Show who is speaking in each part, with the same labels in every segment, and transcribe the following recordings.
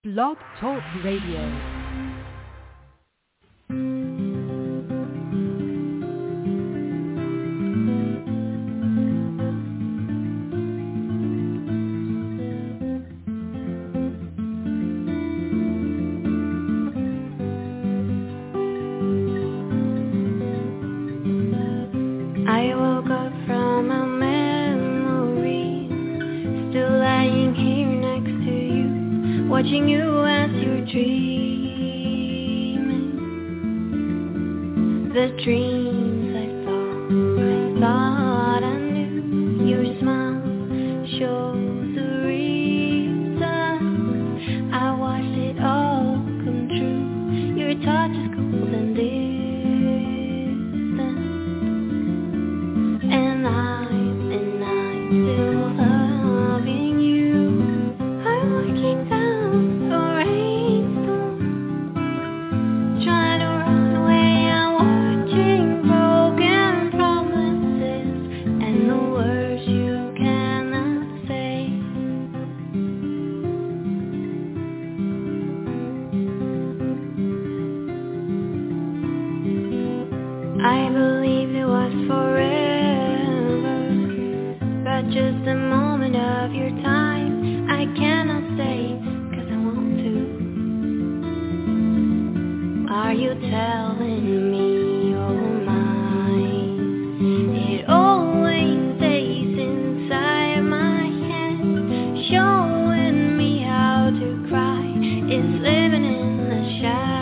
Speaker 1: Blog Talk Radio.
Speaker 2: Watching you as you're dreaming, the dreams I thought I knew. Your smile shows the reason I watched it all come true. Your touch is cold and distant, and I'm still loving you. I'm looking down. I believed it was forever, but just a moment of your time. I cannot stay, 'cause I want to. Are you telling me you're mine? It always stays inside my head, showing me how to cry. It's living in the shadow.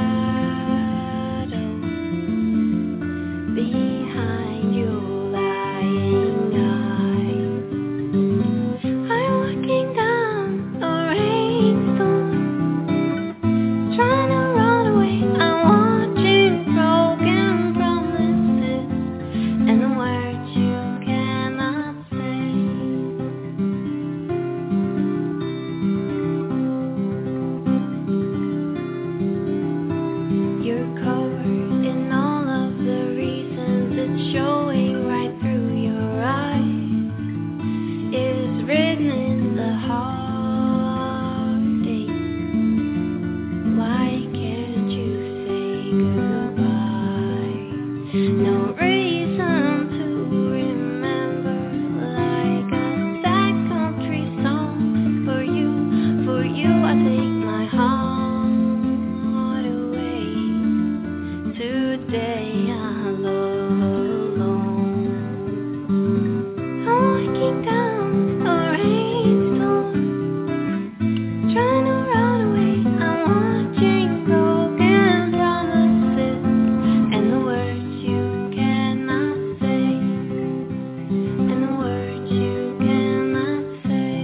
Speaker 2: Behind your lying eyes, I'm looking down a rainstorm, trying to run away. I'm watching broken promises and the words you cannot say. You're covered in all of the showing right through your eyes is written in the heartache. Why can't you say goodbye? No reason to remember, like a sad country song. For you I take my heart away. Today I love alone. I'm looking down a rainstorm, trying to run away. I'm watching broken promises and the words you cannot say, and the words you cannot say.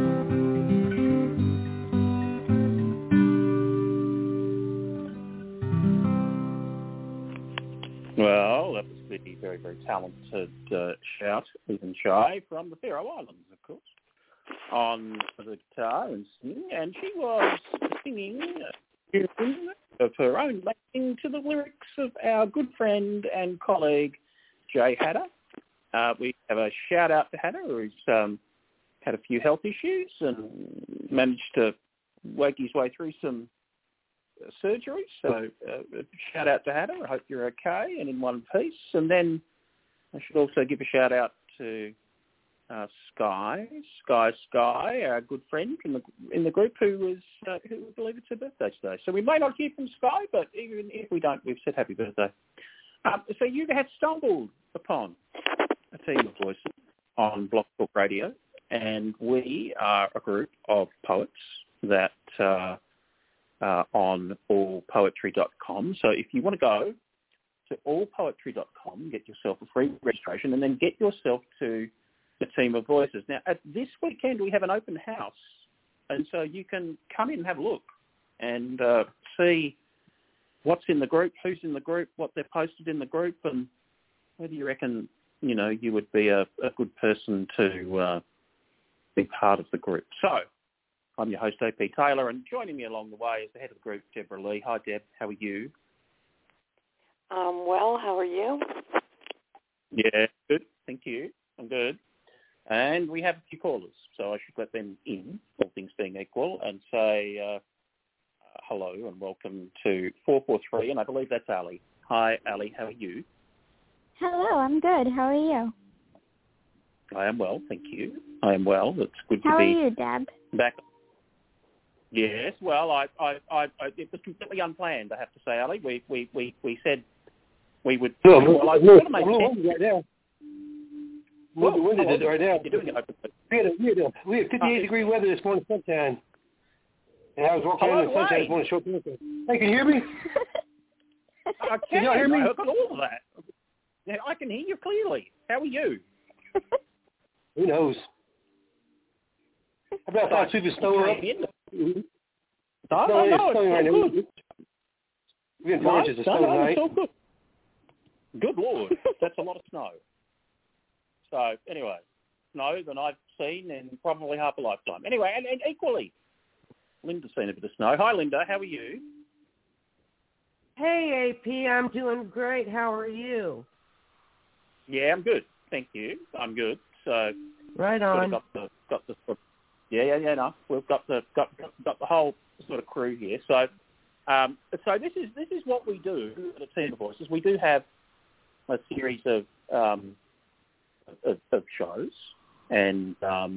Speaker 3: Well, that was the very, very talented shout, Ethan Shy, from the Faroe Islands, of course, on the guitar and singing. And she was singing of her own, making to the lyrics of our good friend and colleague, Jay Hatter. We have a shout-out to Hatter, who's had a few health issues and managed to work his way through some surgery, so shout out to Hannah. I hope you're okay and in one piece. And then I should also give a shout out to Sky, our good friend in the group, who I believe it's her birthday today. So we may not hear from Sky, but even if we don't, we've said happy birthday. So you have stumbled upon a team of voices on Blog Talk Radio, and we are a group of poets that on allpoetry.com. So if you want to go to allpoetry.com, get yourself a free registration, and then get yourself to the team of voices. Now, at this weekend, we have an open house, and so you can come in and have a look and see what's in the group, who's in the group, what they've posted in the group, and whether you reckon, you would be a good person to be part of the group. So I'm your host, AP Taylor, and joining me along the way is the head of the group, Deborah Lee. Hi, Deb. How are you?
Speaker 4: Well, how are you?
Speaker 3: Yeah, good. Thank you. I'm good. And we have a few callers, so I should let them in, all things being equal, and say hello and welcome to 443, and I believe that's Ali. Hi, Ali. How are you?
Speaker 4: Hello, I'm good. How are you?
Speaker 3: I am well, thank you. I am well. It's good
Speaker 4: How
Speaker 3: to be
Speaker 4: are you, Deb?
Speaker 3: back. Yes, well, it was completely unplanned, I have to say, Ali. We said we would.
Speaker 5: Well,
Speaker 3: I
Speaker 5: we're
Speaker 3: sort of made
Speaker 5: windy right now. We're the wind is right now.
Speaker 3: You're doing it open.
Speaker 5: We had 58-degree weather this morning, sunshine. And I was walking around in the sunshine this morning, short term. Hey, can you hear me?
Speaker 3: I
Speaker 5: Can y'all hear me?
Speaker 3: I heard all of that. Yeah, I can hear you clearly. How are you?
Speaker 5: Who knows? How about if I sweep the snow up?
Speaker 3: No,
Speaker 5: It's snowing right now. We had 4 inches of snow tonight.
Speaker 3: So good Lord, that's a lot of snow. So anyway, snow than I've seen in probably half a lifetime. Anyway, and equally, Linda's seen a bit of snow. Hi, Linda. How are you?
Speaker 6: Hey, AP. I'm doing great. How are you?
Speaker 3: Yeah, I'm good. Thank you. I'm good. So
Speaker 6: right on.
Speaker 3: Got the no. We've got the whole sort of crew here. So so this is what we do at Team of Voices. We do have a series of shows, and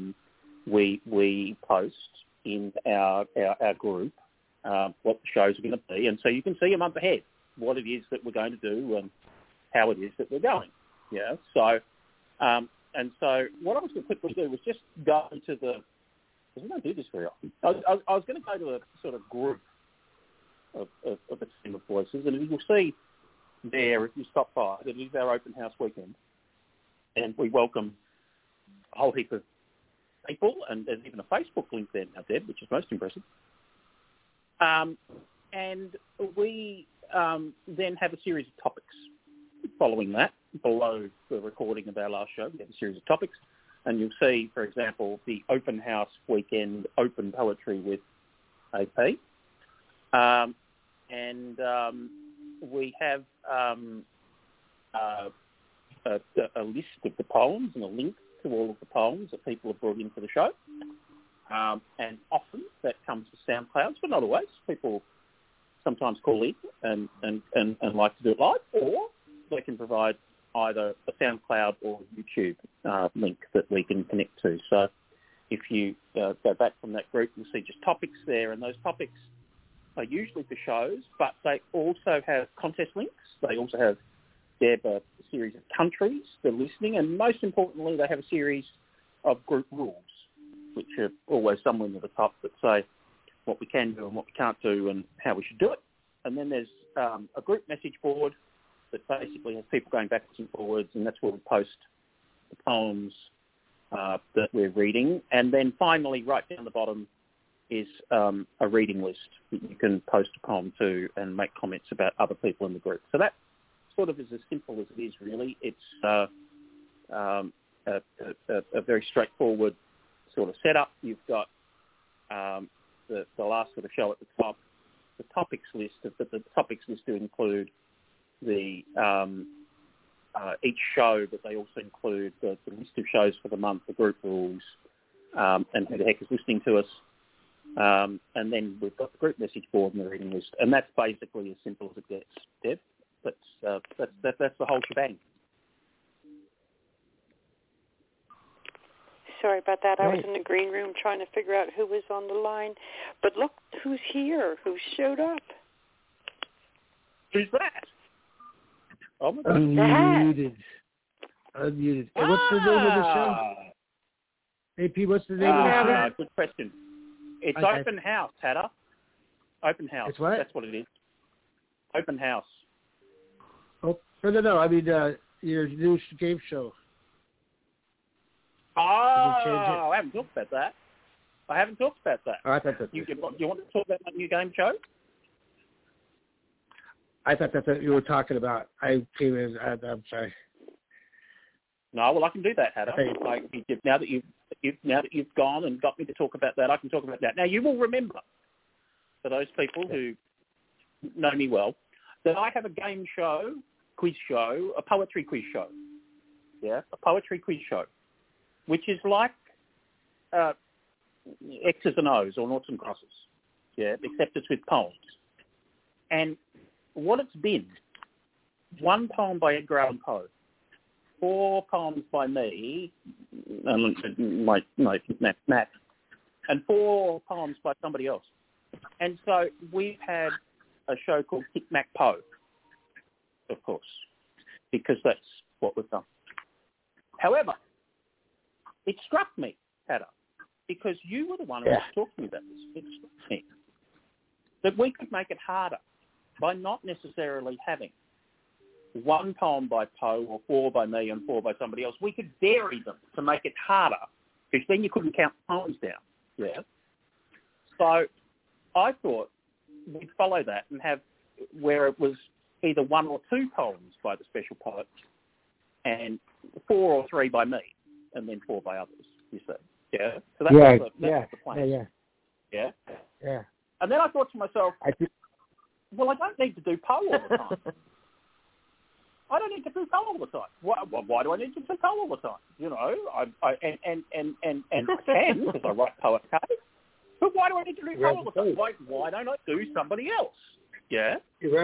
Speaker 3: we post in our group what the shows are going to be, and so you can see a month ahead what it is that we're going to do and how it is that we're going. Yeah. So and so what I was going to quickly do was just go to the. Because we don't do this very often. I was going to go to a sort of group of a Team of Voices, and you'll see there if you stop by that it is our open house weekend, and we welcome a whole heap of people, and there's even a Facebook link there now, Deb, which is most impressive. And we then have a series of topics following that. Below the recording of our last show, we have a series of topics, and you'll see, for example, the open house weekend open poetry with AP. And we have a list of the poems and a link to all of the poems that people have brought into the show. And often that comes to SoundClouds, but not always. People sometimes call in and like to do it live, or they can provide either a SoundCloud or YouTube link that we can connect to. So if you go back from that group, you'll see just topics there, and those topics are usually for shows, but they also have contest links. They also have a series of countries they're listening, and most importantly, they have a series of group rules, which are always somewhere near the top that say what we can do and what we can't do and how we should do it. And then there's a group message board that basically has people going backwards and forwards, and that's where we post the poems that we're reading. And then finally, right down the bottom, is a reading list that you can post a poem to and make comments about other people in the group. So that sort of is as simple as it is, really. It's a very straightforward sort of setup. You've got the last sort of show at the top, the topics list. The topics list do include the each show, but they also include the list of shows for the month, the group rules, and who the heck is listening to us. And then we've got the group message board and the reading list, and that's basically as simple as it gets, Deb. That's the whole shebang.
Speaker 7: Sorry about that.
Speaker 6: Right.
Speaker 7: I was in the green room trying to figure out who was on the line. But look who's here, who showed up.
Speaker 3: Who's that? Oh my God.
Speaker 5: Unmuted. Hey, what's the name of the show? AP, what's the name of the show?
Speaker 3: Good question. It's
Speaker 5: Okay.
Speaker 3: Open House, Hatter. Open House.
Speaker 5: It's what?
Speaker 3: That's what it is. Open House.
Speaker 5: Oh, no. I mean, your new game show.
Speaker 3: Oh,
Speaker 5: change it?
Speaker 3: I haven't talked about that. Oh, I thought that's you want to talk about my new game show?
Speaker 5: I thought that's what you were talking about. I came in. I'm sorry.
Speaker 3: No, well, I can do that, Hatter.
Speaker 5: Hey.
Speaker 3: Now that you've gone and got me to talk about that, I can talk about that. Now, you will remember, for those people who know me well, that I have a game show, quiz show, a poetry quiz show. Yeah, a poetry quiz show, which is like X's and O's or noughts and crosses. yeah, except it's with poems. And what it's been, 1 poem by Edgar Allan Poe, 4 poems by me, Matt, and 4 poems by somebody else. And so we've had a show called Tic Mac Poe, of course, because that's what we've done. However, it struck me, Hatter, because you were the one who was talking to me about this. It struck me that we could make it harder by not necessarily having 1 poem by Poe or 4 by me and 4 by somebody else. We could vary them to make it harder, because then you couldn't count poems down. Yeah. So I thought we'd follow that and have where it was either 1 or 2 poems by the special poet and 4 or 3 by me, and then 4 by others, you see. Yeah? So that's the plan. Yeah?
Speaker 8: Yeah.
Speaker 3: And then I thought to myself, well, I don't need to do Poe all the time. I don't need to do Poe all the time. Why do I need to do Poe all the time? You know, I can, because I write poetry. But why do I need to do Poe all the time? Why don't I do somebody else? Yeah?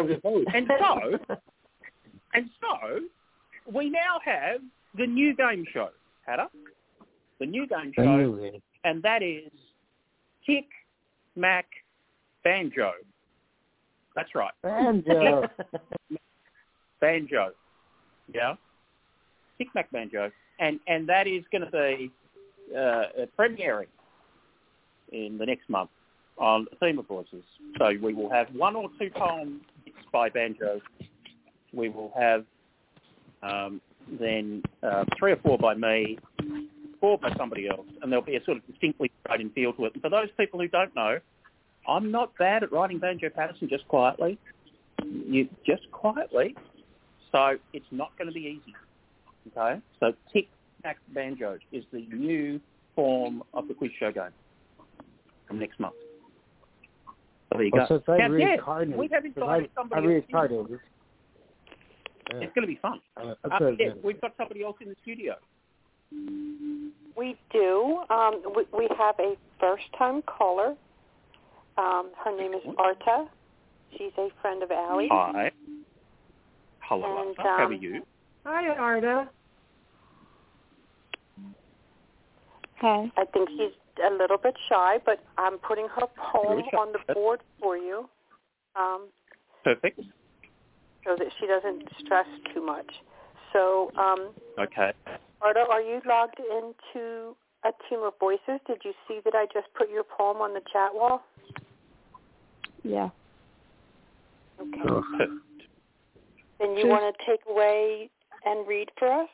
Speaker 3: And so, we now have the new game show, Hatter. The new game show, and that is Tic Mac Banjo. That's right.
Speaker 8: Banjo.
Speaker 3: Banjo. Yeah? Tic Mac Banjo. And that is going to be premiering in the next month on the Theme of Voices. So we will have 1 or 2 poems by Banjo. We will have then 3 or 4 by me, 4 by somebody else, and there'll be a sort of distinctly grading feel to it. And for those people who don't know, I'm not bad at writing Banjo Patterson, just quietly. Just quietly. So it's not going to be easy. Okay? So Tic Mac Banjo is the new form of the quiz show game from next month. So there you go.
Speaker 8: So
Speaker 3: now, we have invited somebody else. It's going to be fun. We've got somebody else in the studio.
Speaker 7: We do. We have a first-time caller. Her name is Arta. She's a friend of Allie.
Speaker 3: Hi. Hello, Arta. How are you?
Speaker 6: Hi, Arta.
Speaker 4: Hi.
Speaker 7: I think she's a little bit shy, but I'm putting her poem on the board for you.
Speaker 3: Perfect.
Speaker 7: So that she doesn't stress too much. So,
Speaker 3: okay.
Speaker 7: Arta, are you logged into a Team of Voices? Did you see that I just put your poem on the chat wall?
Speaker 4: Yeah.
Speaker 7: Okay.
Speaker 3: Perfect.
Speaker 7: Then you want to take away and read for us?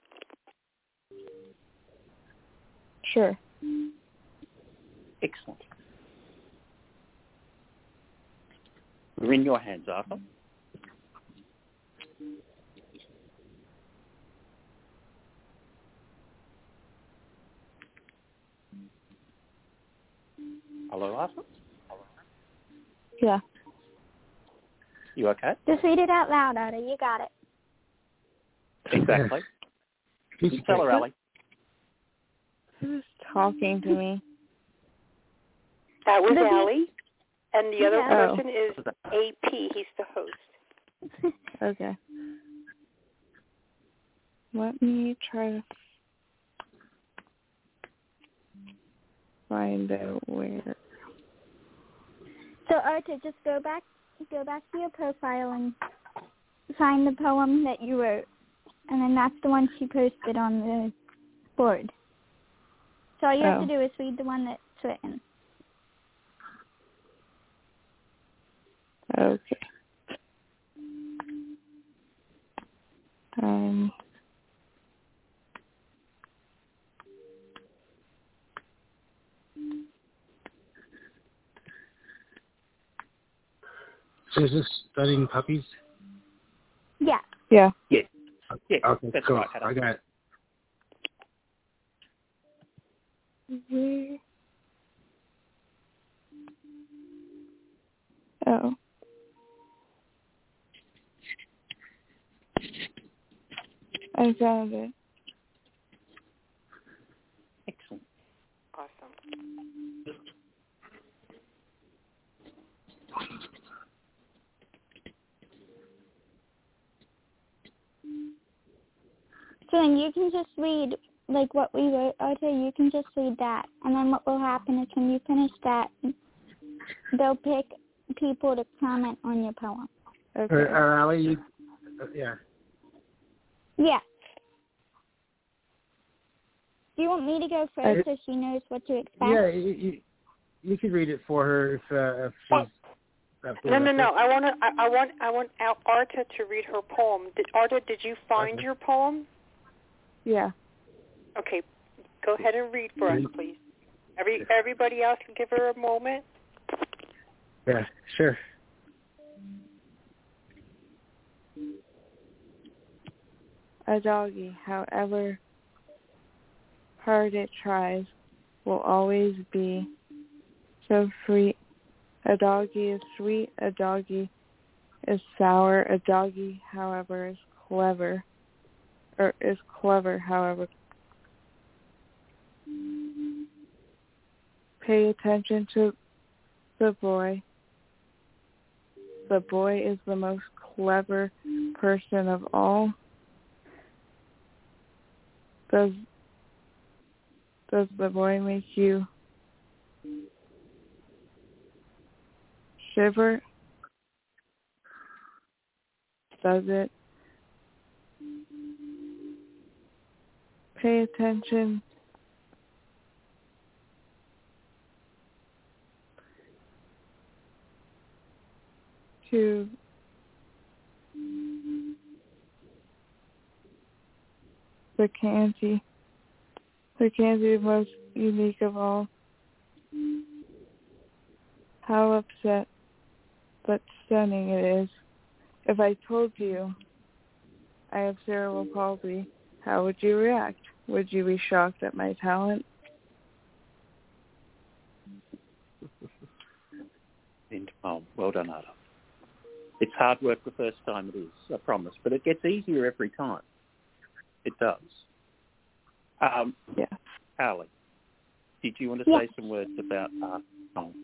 Speaker 4: Sure.
Speaker 3: Excellent. We're in your hands, Arthur. Hello, Arthur?
Speaker 4: Yeah.
Speaker 3: You okay?
Speaker 4: Just read it out loud, Arta. You got it.
Speaker 3: Exactly. Tell her, Allie.
Speaker 9: Who's talking to me?
Speaker 7: That was Allie. And the other person is AP. He's the host.
Speaker 9: Okay. Let me try to find out where.
Speaker 4: So, Arta, just go back to your profile and find the poem that you wrote, and then that's the one she posted on the board. So all you have to do is read the one that's written.
Speaker 9: Okay.
Speaker 8: So is this studying puppies?
Speaker 4: Yeah.
Speaker 9: Yeah.
Speaker 3: Yeah. Yeah.
Speaker 8: Okay,
Speaker 3: that's
Speaker 8: cool.
Speaker 3: right.
Speaker 8: I got it.
Speaker 9: Where? Oh. I found it.
Speaker 3: Excellent.
Speaker 7: Awesome.
Speaker 4: So then you can just read, like, what we wrote, Arta. You can just read that. And then what will happen is when you finish that, they'll pick people to comment on your poem.
Speaker 8: Okay. Or Allie, you, yeah.
Speaker 4: Yeah. Do you want me to go first so she knows what to expect?
Speaker 8: Yeah, you could read it for her if she's.
Speaker 7: No. I want Arta to read her poem. Arta, did you find your poem?
Speaker 9: Yeah.
Speaker 7: Okay, go ahead and read for us, please. Everybody else can give her a moment.
Speaker 8: Yeah, sure.
Speaker 9: A doggy, however hard it tries, will always be so sweet. A doggy is sweet, a doggy is sour, a doggy, however, is clever, however. Pay attention to the boy. The boy is the most clever person of all. Does the boy make you shiver? Does it? Pay attention to the candy. The candy most unique of all. How upset but stunning it is. If I told you I have cerebral palsy, how would you react? Would you be shocked at my talent?
Speaker 3: Well done, Arta. It's hard work the first time it is, I promise, but it gets easier every time. It does.
Speaker 9: Yeah.
Speaker 3: Ali, did you want to say some words about Arta's song?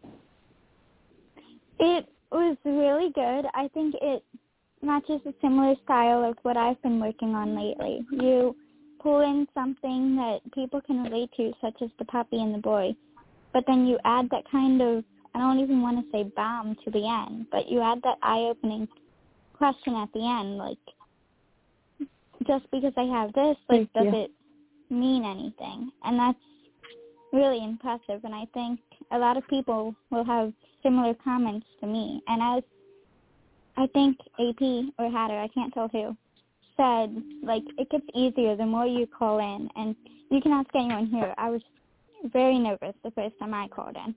Speaker 4: It was really good. I think it matches a similar style of what I've been working on lately. You pull in something that people can relate to, such as the puppy and the boy, but then you add that kind of, I don't even want to say bomb to the end, but you add that eye-opening question at the end, like, just because I have this, like, does it mean anything? And that's really impressive, and I think a lot of people will have similar comments to me. And as I think AP or Hatter, I can't tell who, said, like, it gets easier the more you call in. And you can ask anyone here. I was very nervous the first time I called in.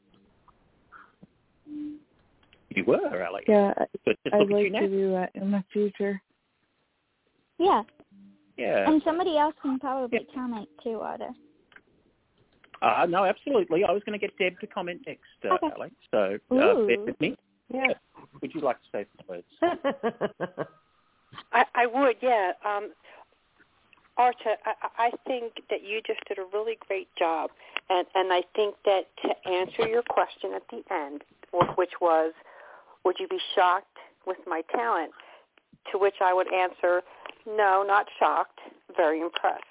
Speaker 3: You were, Ali.
Speaker 9: Yeah,
Speaker 3: I'd
Speaker 9: like to do that in the future.
Speaker 4: Yeah.
Speaker 3: Yeah.
Speaker 4: And somebody else can probably comment too, Arta.
Speaker 3: No, absolutely. I was going to get Deb to comment next, Ali. So bear with me.
Speaker 6: Yeah.
Speaker 3: Would you like to say some words?
Speaker 7: I would, yeah. Arta, I think that you just did a really great job, and I think that to answer your question at the end, which was, would you be shocked with my talent? To which I would answer, no, not shocked, very impressed.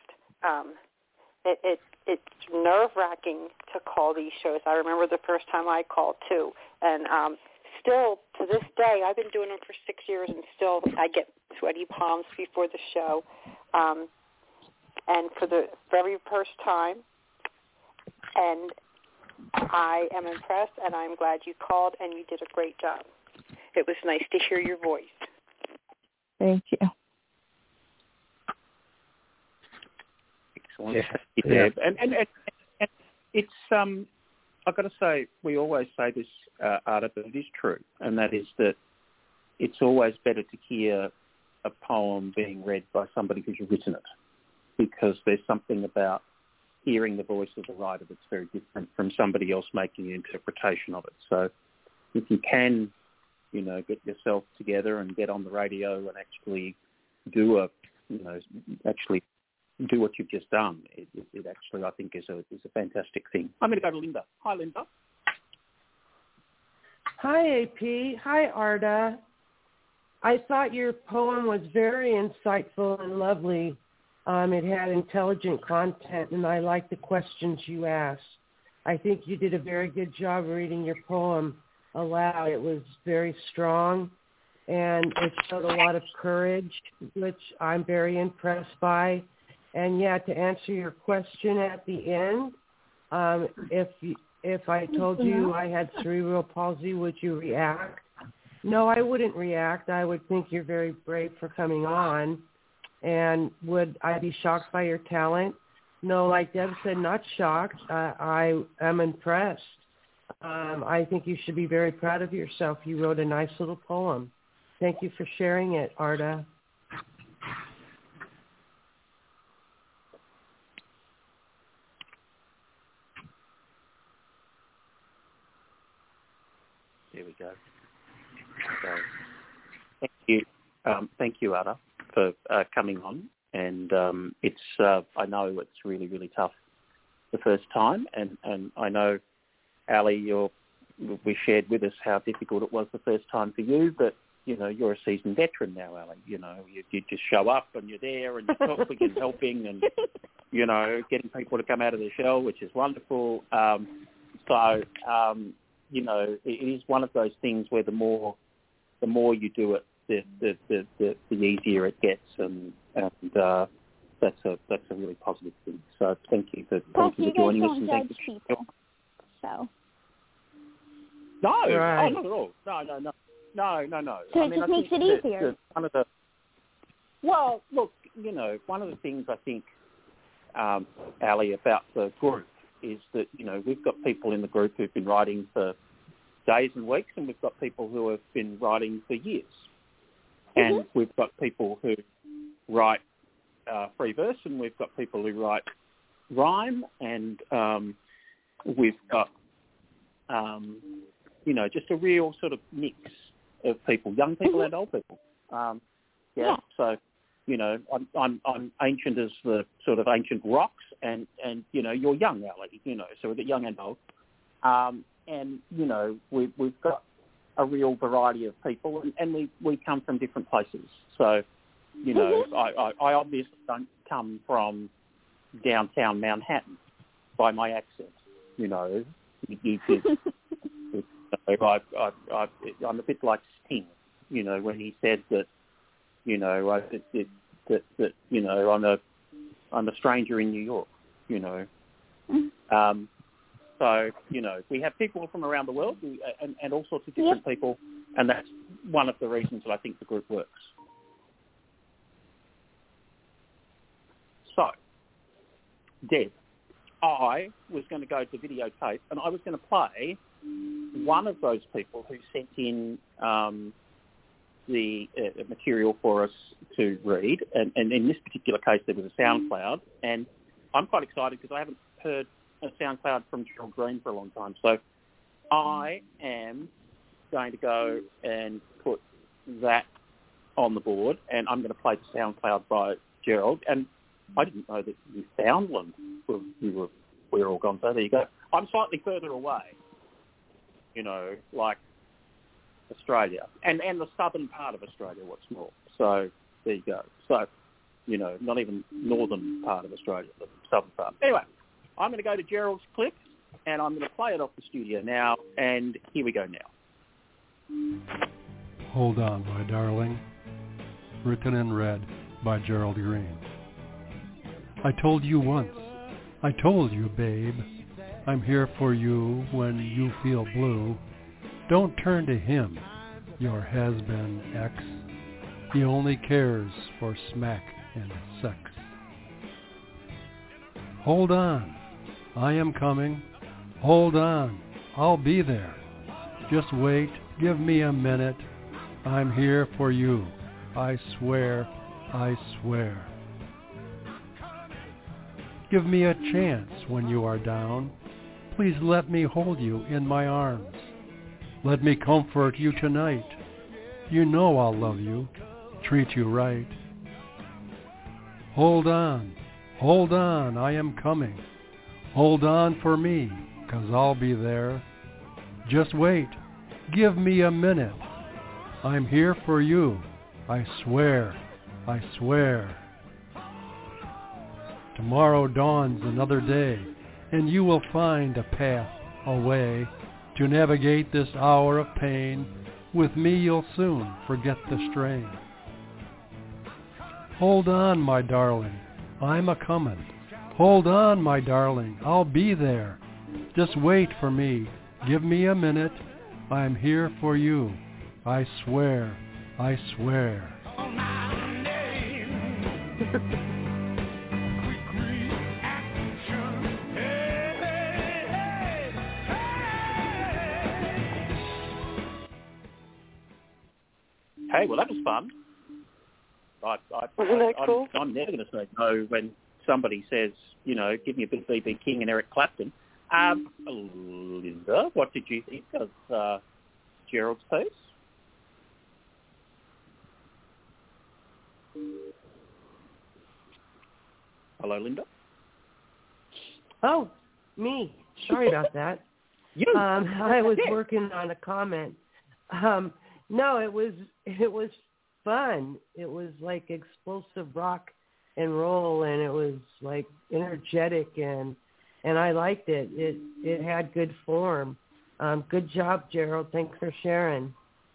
Speaker 7: It's nerve-wracking to call these shows. I remember the first time I called, too, and still, to this day, I've been doing them for 6 years, and still I get sweaty palms before the show. And for the very first time, and I am impressed, and I'm glad you called, and you did a great job. It was nice to hear your voice.
Speaker 9: Thank you.
Speaker 3: Excellent. Yeah. And it's I've got to say, we always say this, Arta, but it is true, and that is that it's always better to hear a poem being read by somebody who's written it, because there's something about hearing the voice of the writer that's very different from somebody else making an interpretation of it. So if you can, get yourself together and get on the radio and actually do what you've just done, it actually, I think, is a fantastic thing. I'm going to go to Linda. Hi, Linda.
Speaker 6: Hi, AP. Hi, Arta. I thought your poem was very insightful and lovely. It had intelligent content, and I liked the questions you asked. I think you did a very good job reading your poem aloud. It was very strong, and it showed a lot of courage, which I'm very impressed by. And yeah, to answer your question at the end, if I told you I had cerebral palsy, would you react? No, I wouldn't react. I would think you're very brave for coming on. And would I be shocked by your talent? No, like Deb said, not shocked. I am impressed. I think you should be very proud of yourself. You wrote a nice little poem. Thank you for sharing it, Arda.
Speaker 3: There we go. So, thank you, Arda, for coming on. And it's I know it's really, really tough the first time, and I know, Ali, we shared with us how difficult it was the first time for you, but you know, you're a seasoned veteran now, Ali. You know, you just show up and you're there and you're talking and helping and, you know, getting people to come out of their shell, which is wonderful. You know, it is one of those things where the more you do it, the easier it gets, and that's a really positive thing. So thank you for joining us. And thank you.
Speaker 4: People, so.
Speaker 3: No,
Speaker 6: right.
Speaker 3: not at all. No.
Speaker 4: So it just makes it easier.
Speaker 3: Well, look, you know, one of the things I think, Ali, about the group is that, you know, we've got people in the group who've been writing for days and weeks, and we've got people who have been writing for years. Mm-hmm. And we've got people who write free verse, and we've got people who write rhyme, and we've got, you know, just a real sort of mix of people, young people and old people. Yeah. So, you know, I'm ancient as the sort of ancient rocks, and you know, you're young, Ali. You know, so we've got young and old, and you know, we've got a real variety of people, and we come from different places. So, you know, I obviously don't come from downtown Manhattan by my accent. You know, I'm a bit like Sting. You know, when he said that, you know, that you know, I'm a stranger in New York. You know, so you know, we have people from around the world and all sorts of different people, and that's one of the reasons that I think the group works. So, Deb, I was going to go to videotape, and I was going to play one of those people who sent in the material for us to read, and in this particular case there was a SoundCloud, and I'm quite excited because I haven't heard a SoundCloud from Gerald Green for a long time, so I am going to go and put that on the board, and I'm going to play the SoundCloud by Gerald, and I didn't know that Newfoundland we're all gone, so there you go. I'm slightly further away, you know, like Australia, and the southern part of Australia, what's more. So there you go. So, you know, not even northern part of Australia, but southern part. Anyway, I'm going to go to Gerald's clip, and I'm going to play it off the studio now, and here we go now.
Speaker 10: Hold On, My Darling, written in red by Gerald Green. I told you once, I told you, babe, I'm here for you when you feel blue. Don't turn to him, your has-been ex. He only cares for smack and sex. Hold on, I am coming. Hold on, I'll be there. Just wait, give me a minute. I'm here for you. I swear, I swear. Give me a chance when you are down. Please let me hold you in my arms. Let me comfort you tonight. You know I'll love you, treat you right. Hold on, I am coming. Hold on for me, 'cause I'll be there. Just wait, give me a minute. I'm here for you, I swear, I swear. Tomorrow dawns another day, and you will find a path, a way, to navigate this hour of pain. With me you'll soon forget the strain. Hold on, my darling, I'm a-comin'. Hold on, my darling, I'll be there. Just wait for me, give me a minute. I'm here for you, I swear, I swear.
Speaker 3: Hey, well, that was fun.
Speaker 7: Wasn't that cool?
Speaker 3: I'm never going to say no when somebody says, you know, give me a bit of B.B. King and Eric Clapton. Linda, what did you think of Gerald's piece? Hello, Linda?
Speaker 6: Oh, me. Sorry about that. I was working on a comment. No, it was fun. It was like explosive rock and roll, and it was like energetic, and I liked it. It had good form. Good job, Gerald. Thanks for sharing.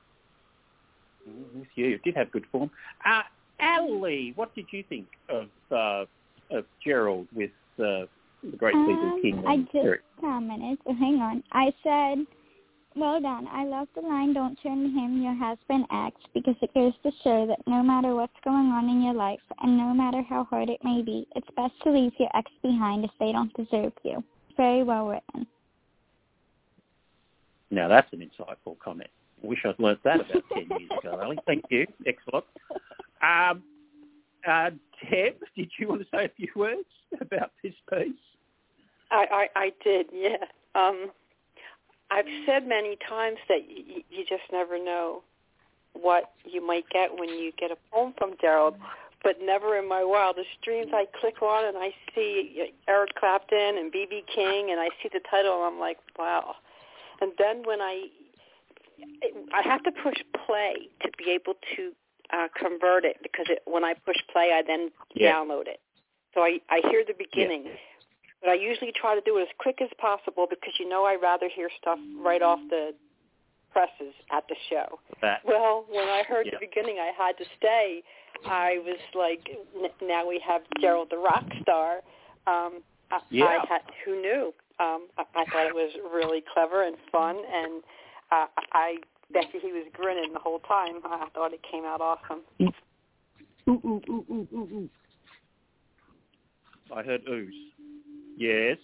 Speaker 3: Yes, you did have good form. Allie, what did you think of Gerald with the great B.B. King?
Speaker 4: I just commented. So hang on. I said, well done. I love the line, don't turn to him, your husband X, because it goes to show that no matter what's going on in your life, and no matter how hard it may be, it's best to leave your ex behind if they don't deserve you. Very well written.
Speaker 3: Now, that's an insightful comment. I wish I'd learnt that about 10 years ago, Allie. Thank you. Excellent. Deb, did you want to say a few words about this piece?
Speaker 7: I did, yeah. I've said many times that you just never know what you might get when you get a poem from Gerald, but never in my wildest dreams I click on and I see Eric Clapton and B.B. King and I see the title and I'm like, wow. And then when I have to push play to be able to convert it, because when I push play I then download it. So I hear the beginning. Yeah. But I usually try to do it as quick as possible because, you know, I'd rather hear stuff right off the presses at the show. Well, when I heard the beginning, I had to stay. I was like, now we have Gerald the rock star. Who knew? I thought it was really clever and fun, and I bet you he was grinning the whole time. I thought it came out awesome.
Speaker 8: Ooh.
Speaker 3: I heard ooze. Yes.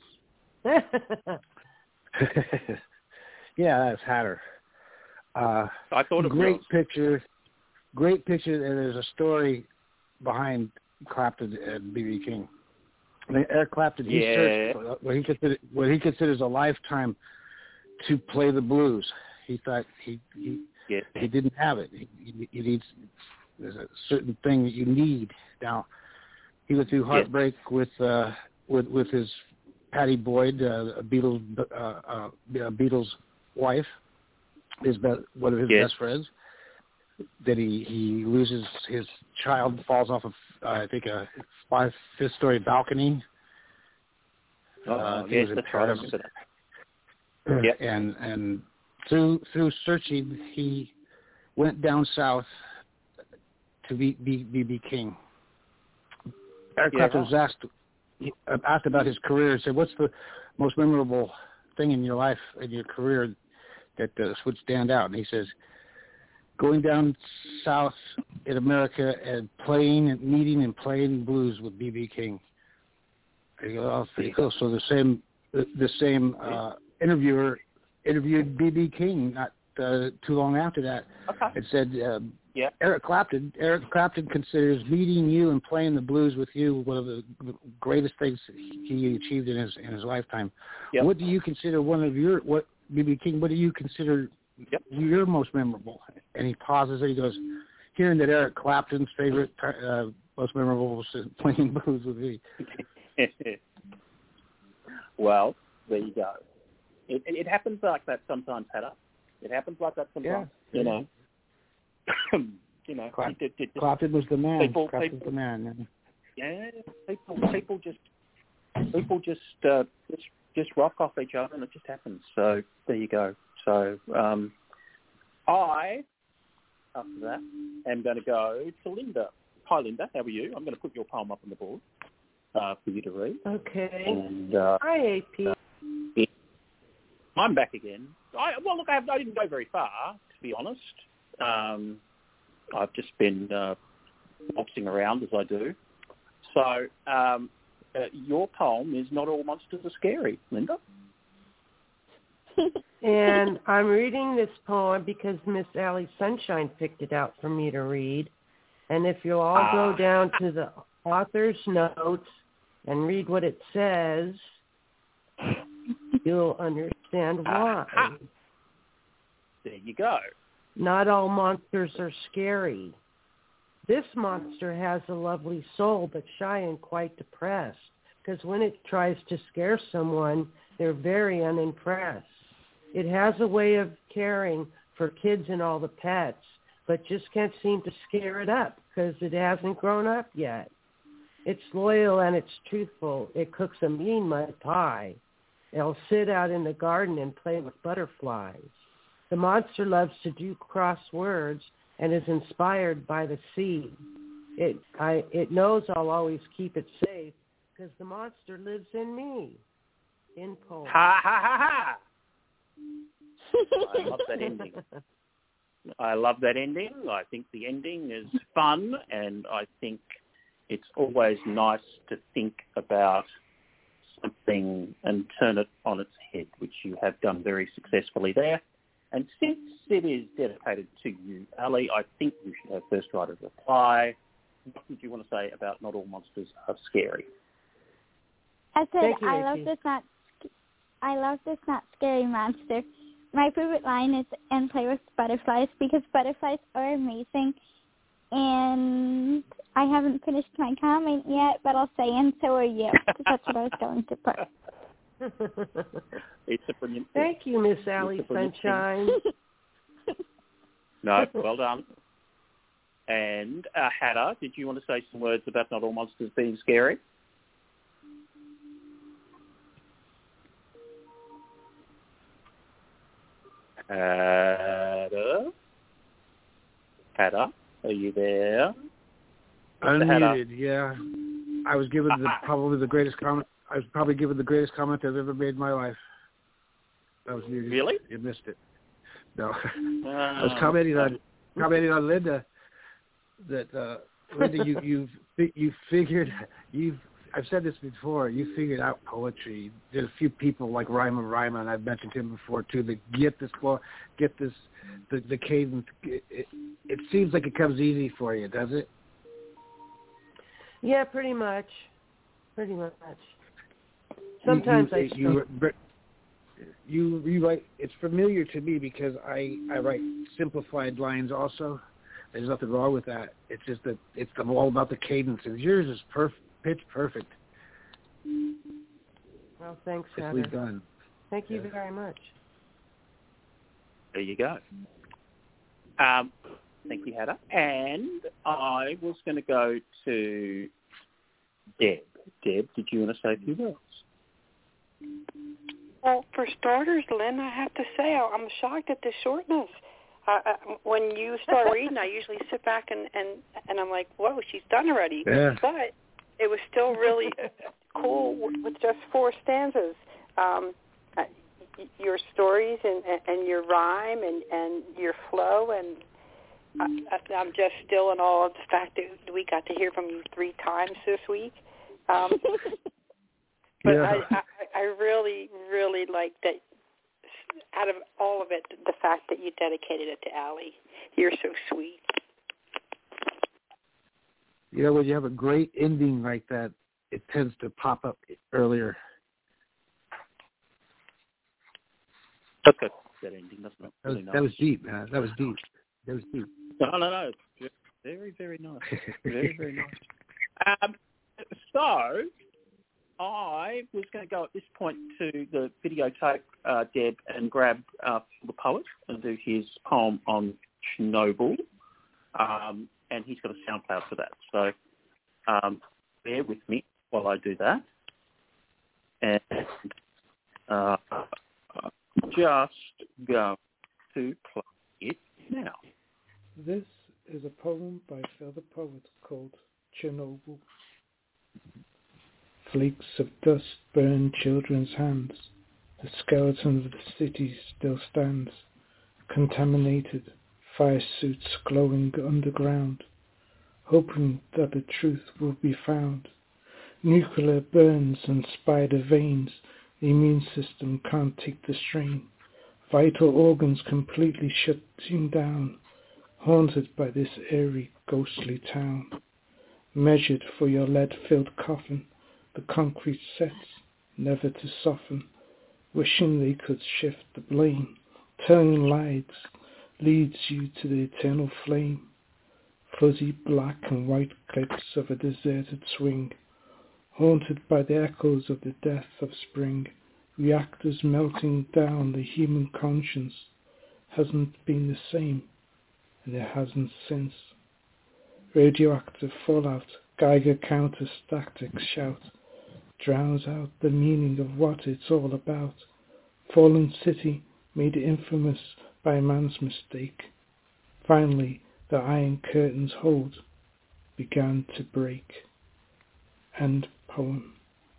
Speaker 8: Yeah, that's Hatter.
Speaker 3: I thought it
Speaker 8: great
Speaker 3: was.
Speaker 8: Great picture, and there's a story behind Clapton and B.B. King. Eric Clapton, he searched what he considers a lifetime to play the blues. He thought he didn't have it. He needs, there's a certain thing that you need. Now, he went through heartbreak with his Pattie Boyd, a Beatles wife, one of his best friends. That he loses his child, falls off of I think a 5th-story balcony.
Speaker 3: Yes, that's right.
Speaker 8: And through searching, he went down south to meet B.B. King. Eric Clapton was asked about his career and said, "What's the most memorable thing in your life, in your career, that would stand out?" And he says, "Going down south in America and meeting and playing blues with B.B. King." Oh, pretty cool. So the same interviewer interviewed B.B. King not too long after that, and said, Eric Clapton considers meeting you and playing the blues with you one of the greatest things he achieved in his lifetime. Yep. What do you consider B.B. King? What do you consider your most memorable? And he pauses and he goes, hearing that Eric Clapton's favorite most memorable was playing blues with me.
Speaker 3: Well, there you go. It happens like that sometimes, Hatter. It happens like that sometimes. Yeah. You know.
Speaker 8: Clapton was the man. Clapton was the man.
Speaker 3: Yeah, people just rock off each other, and it just happens. So there you go. So I, after that, am going to go to Linda. Hi, Linda. How are you? I'm going to put your poem up on the board for you to read.
Speaker 6: Okay.
Speaker 3: And,
Speaker 6: hi, AP.
Speaker 3: I'm back again. I didn't go very far, to be honest. I've just been boxing around as I do. So your poem is Not All Monsters Are Scary, Linda.
Speaker 6: And I'm reading this poem because Miss Allie Sunshine picked it out for me to read. And if you'll all go down to the author's notes and read what it says, you'll understand why.
Speaker 3: There you go.
Speaker 6: Not all monsters are scary. This monster has a lovely soul, but shy and quite depressed, because when it tries to scare someone, they're very unimpressed. It has a way of caring for kids and all the pets, but just can't seem to scare it up because it hasn't grown up yet. It's loyal and it's truthful. It cooks a mean mud pie. It'll sit out in the garden and play with butterflies. The monster loves to do crosswords and is inspired by the sea. It knows I'll always keep it safe because the monster lives in me. In poem.
Speaker 3: Ha ha ha ha! I love that ending. I love that ending. I think the ending is fun, and I think it's always nice to think about something and turn it on its head, which you have done very successfully there. And since it is dedicated to you, Ali, I think you should have first right of reply. What did you want to say about Not All Monsters Are Scary?
Speaker 4: I said,
Speaker 6: you,
Speaker 4: I love this not scary monster. My favorite line is, and play with butterflies, because butterflies are amazing. And I haven't finished my comment yet, but I'll say, and so are you, because that's what I was going to put.
Speaker 3: It's a brilliant thing.
Speaker 6: Thank you, Miss Allie Sunshine.
Speaker 3: No, well done. And Hannah, did you want to say some words about Not All Monsters being scary? Hannah, are you there?
Speaker 8: Unmuted, yeah. I was given probably the greatest comment. I was probably given the greatest comment I've ever made in my life. I was muted.
Speaker 3: Really?
Speaker 8: You missed it. No, I was commenting on Linda. That Linda, you figured I've said this before. You figured out poetry. There's a few people like Rima, and I've mentioned him before too. That get the cadence. It seems like it comes easy for you, does it?
Speaker 6: Yeah, pretty much. Sometimes
Speaker 8: you write. It's familiar to me because I write simplified lines also. There's nothing wrong with that. It's just that it's all about the cadence, and yours is pitch perfect.
Speaker 6: Well, thanks, Heather.
Speaker 8: We've done.
Speaker 6: Thank you very much.
Speaker 3: There you go. Thank you, Heather. And I was going to go to Deb. Deb, did you want to say a few words?
Speaker 7: Well, for starters, Lynn, I have to say I'm shocked at the shortness. When you start reading, I usually sit back and I'm like, whoa, she's done already.
Speaker 8: Yeah.
Speaker 7: But it was still really cool with just 4 stanzas. Your stories and your rhyme and your flow, and I'm just still in awe of the fact that we got to hear from you 3 times this week. But yeah. I really, really like that. Out of all of it, the fact that you dedicated it to Allie. You're so sweet.
Speaker 8: You know, when you have a great ending like that, it tends to pop up earlier.
Speaker 3: That's good. That ending, that's not really nice.
Speaker 8: That was deep, man. That was deep.
Speaker 3: No. Very, very nice. Very, very nice. So, I was going to go at this point to the videotape, Deb, and grab the poet and do his poem on Chernobyl, and he's got a SoundCloud for that. So bear with me while I do that. And just go to play it now.
Speaker 11: This is a poem by a fellow poet called Chernobyl. Flakes of dust burn children's hands. The skeleton of the city still stands, contaminated, fire suits glowing underground, hoping that the truth will be found. Nuclear burns and spider veins, the immune system can't take the strain. Vital organs completely shutting down, haunted by this eerie, ghostly town. Measured for your lead-filled coffin, the concrete sets, never to soften, wishing they could shift the blame. Telling lies leads you to the eternal flame. Fuzzy black and white cliffs of a deserted swing, haunted by the echoes of the death of spring. Reactors melting down, the human conscience hasn't been the same, and it hasn't since. Radioactive fallout, Geiger counter static shout, drowns out the meaning of what it's all about. Fallen city made infamous by man's mistake. Finally, the iron curtains hold began to break. End poem.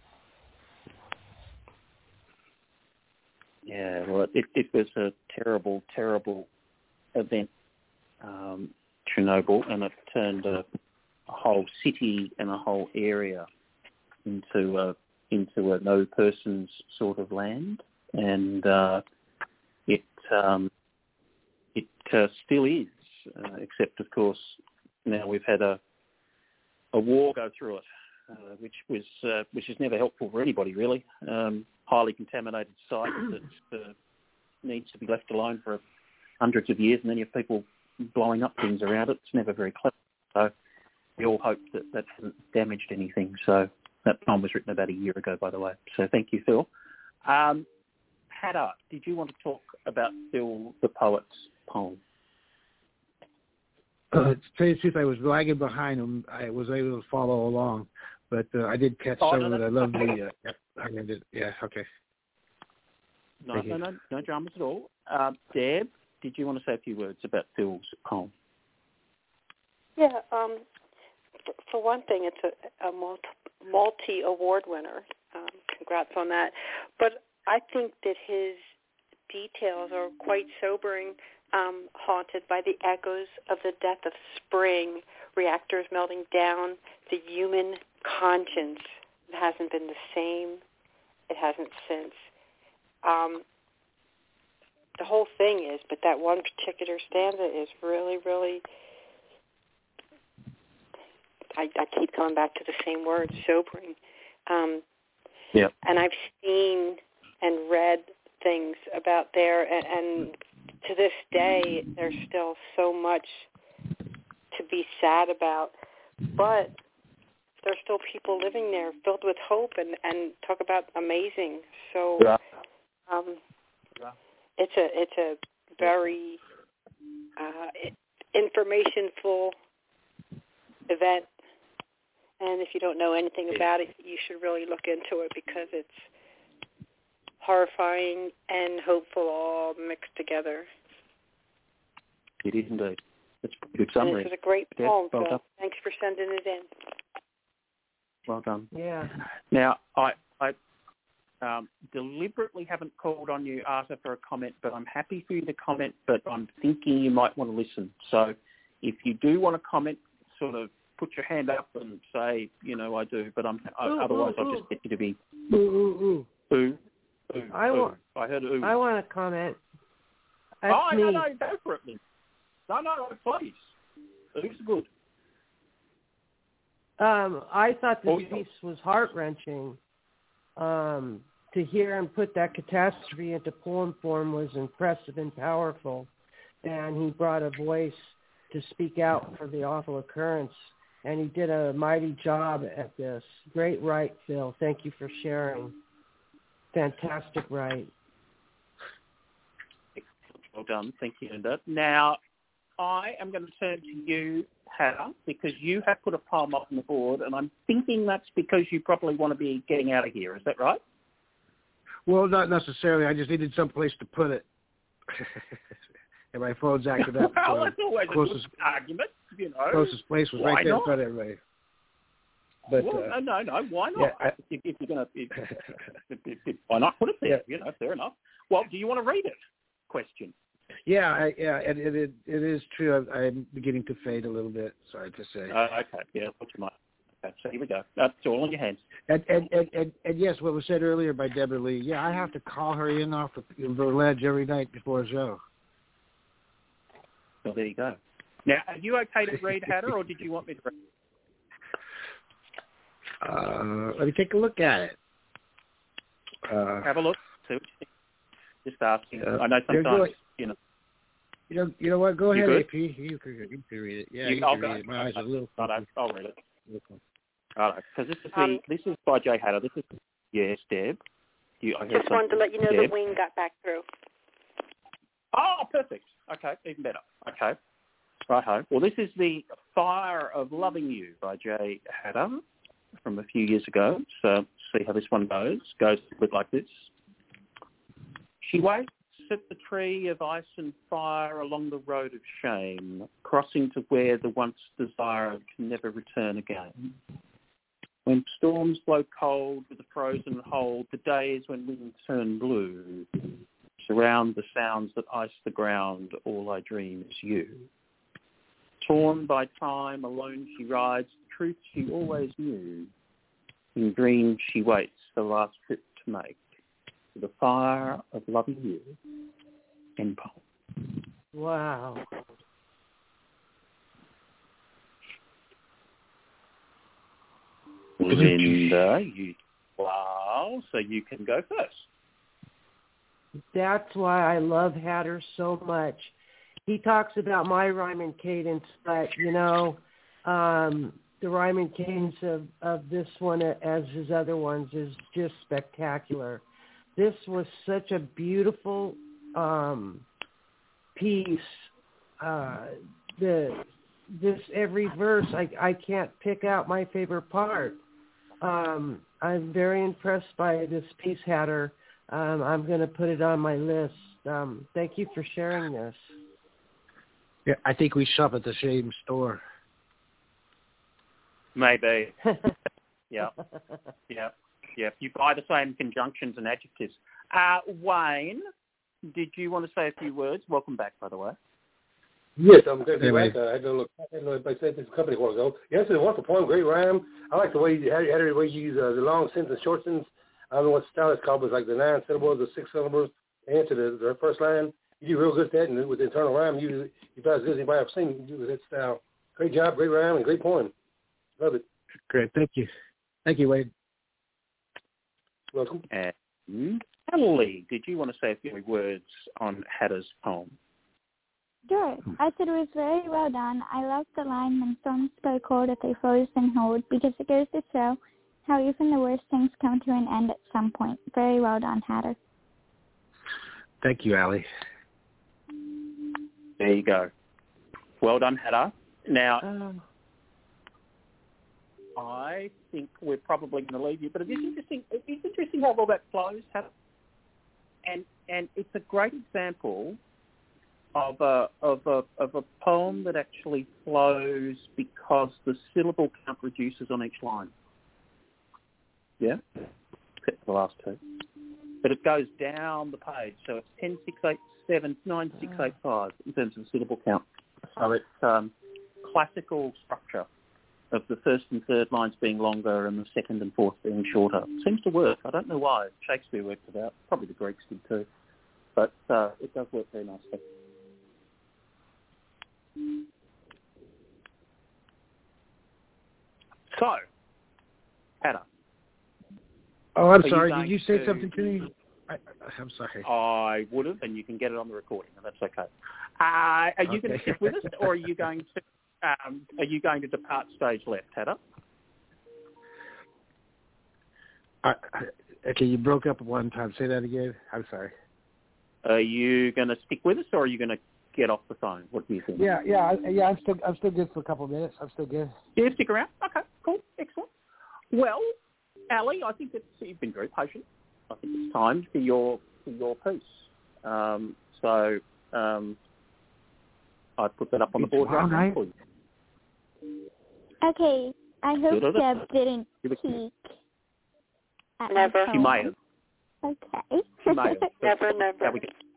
Speaker 3: Yeah, well, it was a terrible, terrible event, Chernobyl, and it turned a whole city and a whole area into a no person's sort of land, and it still is, except of course now we've had a war go through it, which is never helpful for anybody really. Highly contaminated site that needs to be left alone for hundreds of years, and then you have people blowing up things around it. It's never very clever. So we all hope that hasn't damaged anything. So that poem was written about a year ago, by the way. So thank you, Phil. Hada, did you want to talk about Phil the poet's poem?
Speaker 8: To tell you the truth, I was lagging behind him. I was able to follow along, but I did catch some of it. I love the... yeah, okay.
Speaker 3: No dramas at all. Deb, did you want to say a few words about Phil's poem?
Speaker 7: Yeah, for one thing, it's a multi-award winner. Congrats on that. But I think that his details are quite sobering, haunted by the echoes of the death of spring, reactors melting down, the human conscience. It hasn't been the same. It hasn't since. The whole thing is, but that one particular stanza is really, really, I keep coming back to the same word, sobering.
Speaker 3: Yeah.
Speaker 7: And I've seen and read things about there, and to this day, there's still so much to be sad about. But there's still people living there filled with hope and talk about amazing. So it's a very information-full event. And if you don't know anything about it, you should really look into it because it's horrifying and hopeful all mixed together.
Speaker 3: It is indeed. It's a good summary.
Speaker 7: And this is a great poem,
Speaker 3: well
Speaker 7: so
Speaker 3: done.
Speaker 7: thanks for sending it in.
Speaker 3: Well done.
Speaker 6: Yeah.
Speaker 3: Now, I deliberately haven't called on you, Arthur, for a comment, but I'm happy for you to comment, but I'm thinking you might want to listen. So if you do want to comment, sort of put your hand up and say, I do, but otherwise I'll just get you to be...
Speaker 6: Ooh.
Speaker 3: I heard ooh.
Speaker 6: I want to comment. That's
Speaker 3: no,
Speaker 6: me.
Speaker 3: go for it, then. No, please. Ooh's good.
Speaker 6: I thought this piece was heart-wrenching. To hear him put that catastrophe into poem form was impressive and powerful. And he brought a voice to speak out for the awful occurrence. And he did a mighty job at this. Great write, Phil. Thank you for sharing. Fantastic write.
Speaker 3: Well done. Thank you, Linda. Now, I am going to turn to you, Hannah, because you have put a poem up on the board, and I'm thinking that's because you probably want to be getting out of here. Is that right?
Speaker 8: Well, not necessarily. I just needed some place to put it. And my phone's acted up.
Speaker 3: Well, it's always a good argument, you know.
Speaker 8: Closest place was right there in front of everybody. But,
Speaker 3: well, no. Why not?
Speaker 8: Yeah,
Speaker 3: if you're going to, why not put it there? You know, fair enough. Well, do you want to read it? Question.
Speaker 8: Yeah, and it is true. I'm beginning to fade a little bit. Sorry to say.
Speaker 3: Okay, yeah, put your mind. Okay, so here we go. That's all in your hands.
Speaker 8: And yes, what was said earlier by Deborah Lee. Yeah, I have to call her in off the ledge every night before a show.
Speaker 3: Well, there you go. Now, are you okay to read, Hatter, or did you want me to read?
Speaker 8: Let me take a look at it.
Speaker 3: Have a look. See what you think. Just asking. I know sometimes,
Speaker 8: You know what? Go ahead,
Speaker 3: good?
Speaker 8: AP. You can read it. Yeah,
Speaker 3: I'll
Speaker 8: read it. My eyes are a little.
Speaker 3: I'll read it. Because this is by Jay Hatter. This is yes, Deb.
Speaker 7: Just wanted to let you know
Speaker 3: Deb.
Speaker 7: that Wayne got back through.
Speaker 3: Oh, perfect. Okay, even better. Okay. Righto. Well, this is the Fire of Loving You by Jay Hatter from a few years ago. So see how this one goes. Goes a bit like this. She waits at the tree of ice and fire along the road of shame, crossing to where the once desired can never return again. When storms blow cold with a frozen hold, the days when winds turn blue, surround the sounds that ice the ground, all I dream is you. Torn by time, alone she rides, the truth she always knew. In dreams she waits the last trip to make, to the fire of loving you. In poem.
Speaker 6: Wow.
Speaker 3: Linda, so you can go first.
Speaker 6: That's why I love Hatter so much. He talks about my rhyme and cadence, but, the rhyme and cadence of this one, as his other ones, is just spectacular. This was such a beautiful piece. This every verse, I can't pick out my favorite part. I'm very impressed by this piece, Hatter. I'm going to put it on my list. Thank you for sharing this.
Speaker 8: Yeah, I think we shop at the same store.
Speaker 3: Maybe. Yeah. You buy the same conjunctions and adjectives. Wayne, did you want to say a few words? Welcome back, by the way.
Speaker 5: Yes, I'm good. I had to look. I don't know if I said this company a while ago. Yes, it was a poem, great rhyme. I like the way you had the way you use the long sentence, short sentence. I don't know what style it's called, but it's like the 9 syllables, the 6 syllables, answer the first line. You do real good at that, and with the internal rhyme, you about as good as anybody I've seen you do with that style. Great job, great rhyme, and great poem. Love it.
Speaker 8: Great, thank you. Thank you, Wade.
Speaker 5: Welcome.
Speaker 3: And Emily, did you want to say a few words on Hatter's poem?
Speaker 4: Sure. I said it was very well done. I loved the line when storms blow cold if they froze and hold, because it goes to show how even the worst things come to an end at some point. Very well done, Hatter.
Speaker 8: Thank you, Allie.
Speaker 3: There you go. Well done, Hatter. Now, I think we're probably going to leave you, but it is interesting. It's interesting how all that flows, Hatter. And it's a great example of a poem that actually flows because the syllable count reduces on each line. Yeah, except for the last two. But it goes down the page, so it's 10, 6, 8, 7, 9, 6, 8, 5 in terms of syllable count. So it's classical structure of the first and third lines being longer and the second and fourth being shorter. It seems to work. I don't know why. Shakespeare worked it out. Probably the Greeks did too. But it does work very nicely. So, Hatter.
Speaker 8: Oh, I'm sorry. Did you say something to me? I'm sorry.
Speaker 3: I would have, and you can get it on the recording, and that's okay. Are you going to stick with us, or are you going to depart stage left, Hatter?
Speaker 8: Okay, you broke up one time. Say that again. I'm sorry.
Speaker 3: Are you going to stick with us, or are you going to get off the phone. What do you think?
Speaker 8: Yeah. I'm still good for a couple of minutes. I'm still good.
Speaker 3: Yeah, stick around. Okay, cool, excellent. Well, Ali, I think that you've been very patient. I think it's time for your piece. I put that up on the board right now for you.
Speaker 4: Okay, I hope Deb didn't peek at my
Speaker 7: Never.
Speaker 4: phone.
Speaker 3: She may have.
Speaker 4: Okay.
Speaker 3: She may have.
Speaker 7: Never.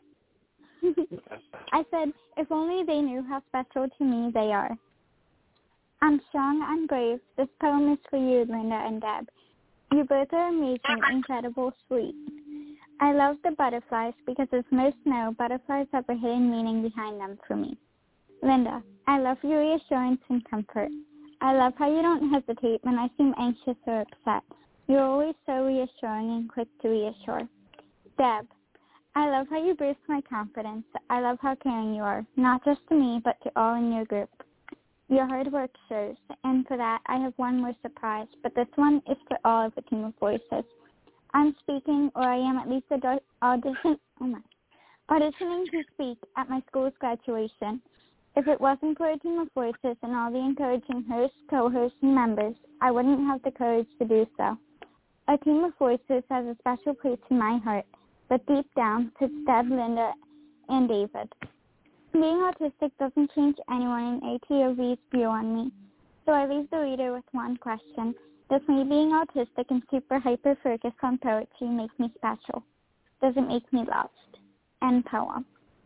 Speaker 4: I said, if only they knew how special to me they are. I'm strong, I'm brave. This poem is for you, Linda and Deb. You both are amazing, incredible, sweet. I love the butterflies because, as most know, butterflies have a hidden meaning behind them for me. Linda, I love your reassurance and comfort. I love how you don't hesitate when I seem anxious or upset. You're always so reassuring and quick to reassure. Deb, I love how you boost my confidence. I love how caring you are, not just to me, but to all in your group. Your hard work shows, and for that I have one more surprise, but this one is for all of a team of voices. I'm speaking, or I am at least auditioning to speak at my school's graduation. If it wasn't for a team of voices and all the encouraging hosts, co-hosts, and members, I wouldn't have the courage to do so. A team of voices has a special place in my heart, but deep down sits Deb, Linda, and David. Being autistic doesn't change anyone in AT or V's view on me, so I leave the reader with one question. Does me being autistic and super hyper-focused on poetry make me special? Does it make me lost? End poem.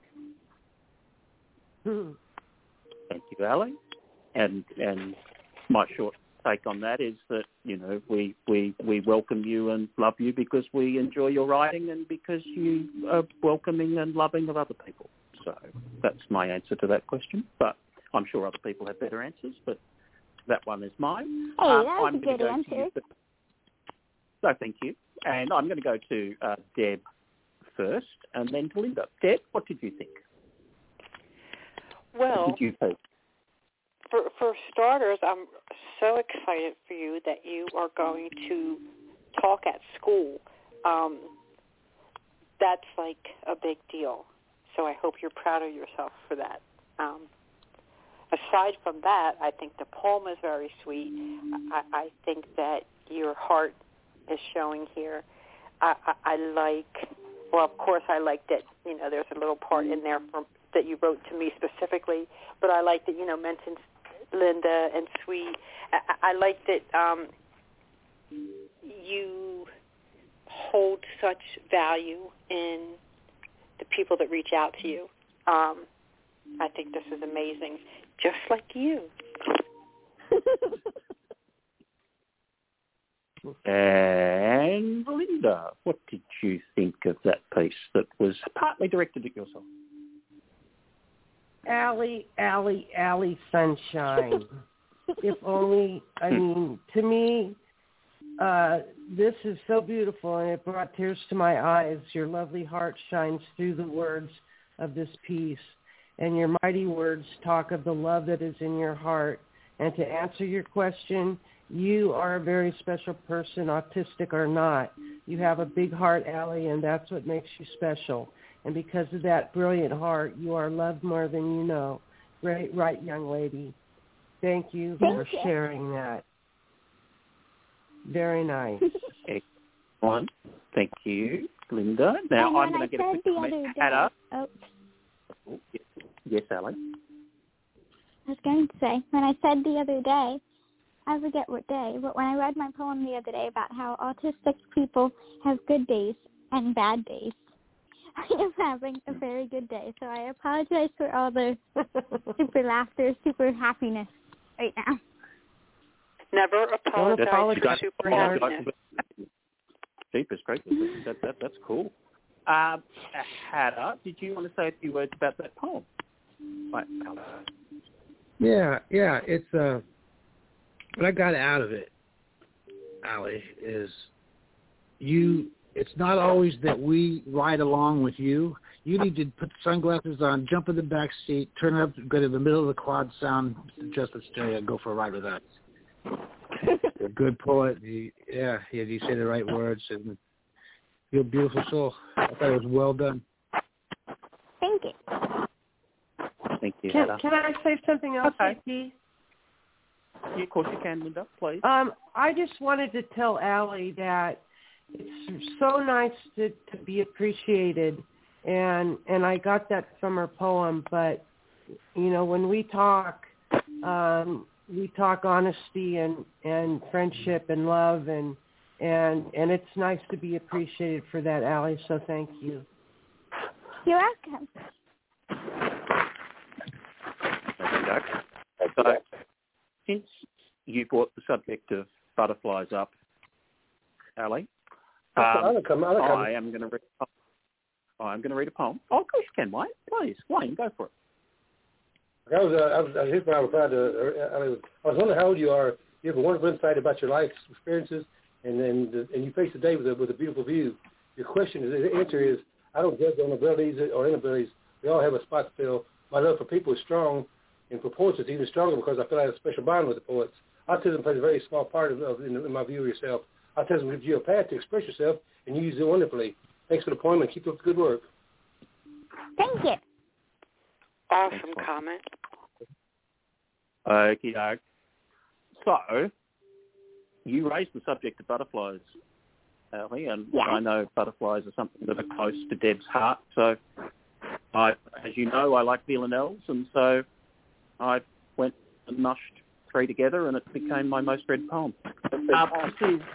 Speaker 3: Thank you, Ali. And my short take on that is that, you know, we welcome you and love you because we enjoy your writing and because you are welcoming and loving of other people. So that's my answer to that question. But I'm sure other people have better answers, but that one is mine.
Speaker 4: Hey, that was a good answer.
Speaker 3: So thank you. And I'm going to go to Deb first and then to Linda. Deb, what did you think?
Speaker 7: Well,
Speaker 3: what did you think?
Speaker 7: For starters, I'm so excited for you that you are going to talk at school. That's like a big deal. So I hope you're proud of yourself for that. Aside from that, I think the poem is very sweet. I think that your heart is showing here. I like, well, of course I like that, you know, there's a little part in there that you wrote to me specifically, but I like that, you know, mentions Linda and sweet. I like that you hold such value in the people that reach out to you. I think this is amazing, just like you.
Speaker 3: And Linda, what did you think of that piece that was partly directed at yourself?
Speaker 6: Allie, sunshine. If only, I mean, to me, this is so beautiful, and it brought tears to my eyes. Your lovely heart shines through the words of this piece, and your mighty words talk of the love that is in your heart. And to answer your question, you are a very special person, autistic or not. You have a big heart, Allie, and that's what makes you special. And because of that brilliant heart, you are loved more than you know. Great, right, young lady. Thank you for sharing that. Very nice.
Speaker 3: Excellent. Thank you, Linda. Now I'm going to get a quick comment. Hannah. Yes, Allie.
Speaker 4: I was going to say, when I said the other day, I forget what day, but when I read my poem the other day about how autistic people have good days and bad days, I am having a very good day. So I apologize for all the super laughter, super happiness right now.
Speaker 7: Never apologize for super happiness.
Speaker 3: Jeepers, great. That's cool. Hannah, did you want to say a few words about that poem? Right.
Speaker 8: Yeah. It's what I got out of it, Allie, is it's not always that we ride along with you. You need to put the sunglasses on, jump in the back seat, turn it up, go to the middle of the quad sound, adjust the stereo, and go for a ride with us. You're a good poet. You say the right words, and you're a beautiful soul. I thought it was well done.
Speaker 4: Thank you.
Speaker 6: Can I say something else,
Speaker 3: okay. Yeah, of course you can, Linda, please.
Speaker 6: I just wanted to tell Allie that it's so nice to be appreciated, and I got that from her poem. But when we talk honesty and friendship and love, and it's nice to be appreciated for that, Allie. So thank you.
Speaker 4: You're welcome.
Speaker 3: So, since you brought the subject of butterflies up, Allie, I am going to read. I'm going to read a poem. Oh, of course you can, Wayne. Please, Wayne, go for it.
Speaker 5: Here's what I replied to. I was wondering how old you are. You have a wonderful insight about your life experiences, and you face the day with a beautiful view. Your the answer is, I don't judge on abilities or inabilities. We all have a spot to fill. My love for people is strong, and for poets it's even stronger because I feel I have a special bond with the poets. Autism plays a very small part in my view of yourself. Autism gives you a path to express yourself, and you use it wonderfully. Thanks for the poem, and keep up the good work.
Speaker 4: Thank you.
Speaker 7: Awesome comment.
Speaker 3: Okay. So, you raised the subject of butterflies, Allie, and I know butterflies are something that are close to Deb's heart. So, as you know, I like villanelles, and so I went and mushed 3 together, and it became my most read poem. This is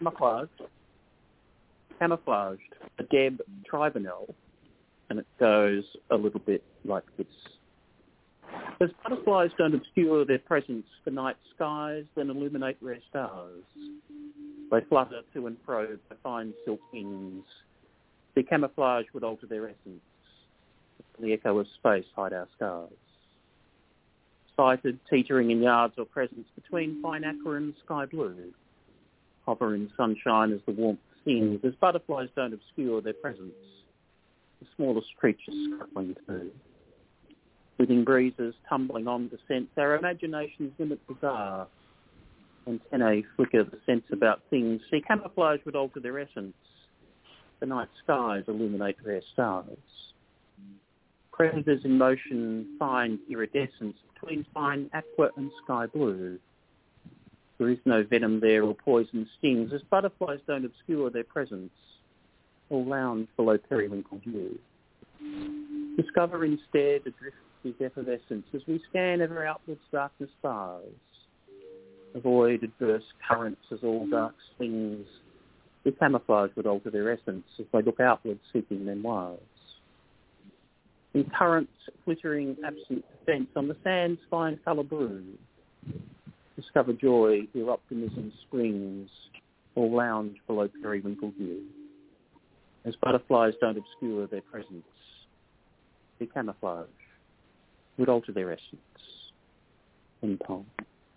Speaker 3: Camouflaged, a Deb Trivanel, and it goes a little bit like this. As butterflies don't obscure their presence for night skies, then illuminate rare stars. They flutter to and fro by fine silk wings. Their camouflage would alter their essence. The echo of space hide our scars. Sighted, teetering in yards or crescents between fine aqua and sky blue. Hover in sunshine as the warmth sings, as butterflies don't obscure their presence. The smallest creatures scuttling too. Within breezes tumbling on descents, our imaginations limit bizarre. Antennae flicker the sense about things. See, camouflage would alter their essence. The night skies illuminate rare stars. Predators in motion find iridescence between fine aqua and sky blue. There is no venom there or poison stings, as butterflies don't obscure their presence or lounge below periwinkle dew. Discover instead a drift of effervescence as we scan ever outwards darkness bars. Avoid adverse currents as all dark swings. The camouflage would alter their essence as they look outwards seeking memoirs. In currents flittering absent defence on the sand's fine colour brew. Discover joy, hear optimism springs, or lounge below periwinkle dew. As butterflies don't obscure their presence, their camouflage would alter their essence. In poem.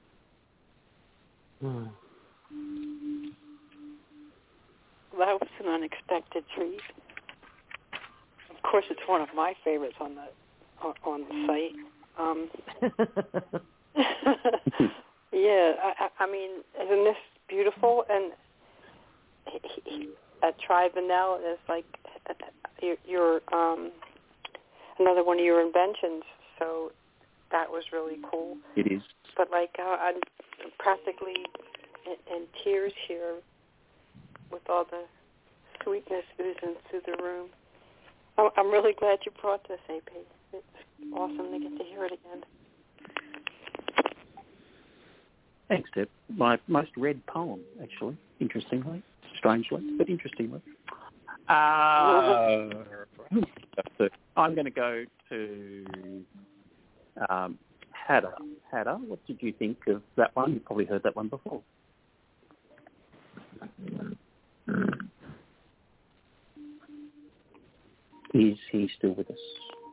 Speaker 7: That was an unexpected treat. Of course, it's one of my favorites on the site. Yeah, I mean, isn't this beautiful? And a Trivanel is like your another one of your inventions. So that was really cool.
Speaker 3: It is.
Speaker 7: But I'm practically in tears here with all the sweetness oozing through the room. I'm really glad you brought this, AP. It's awesome to get to hear it again.
Speaker 3: Thanks, Deb. My most read poem, actually, interestingly, strangely, but interestingly. I'm going to go to Hadda. Hadda, what did you think of that one? You've probably heard that one before. Is he still with us?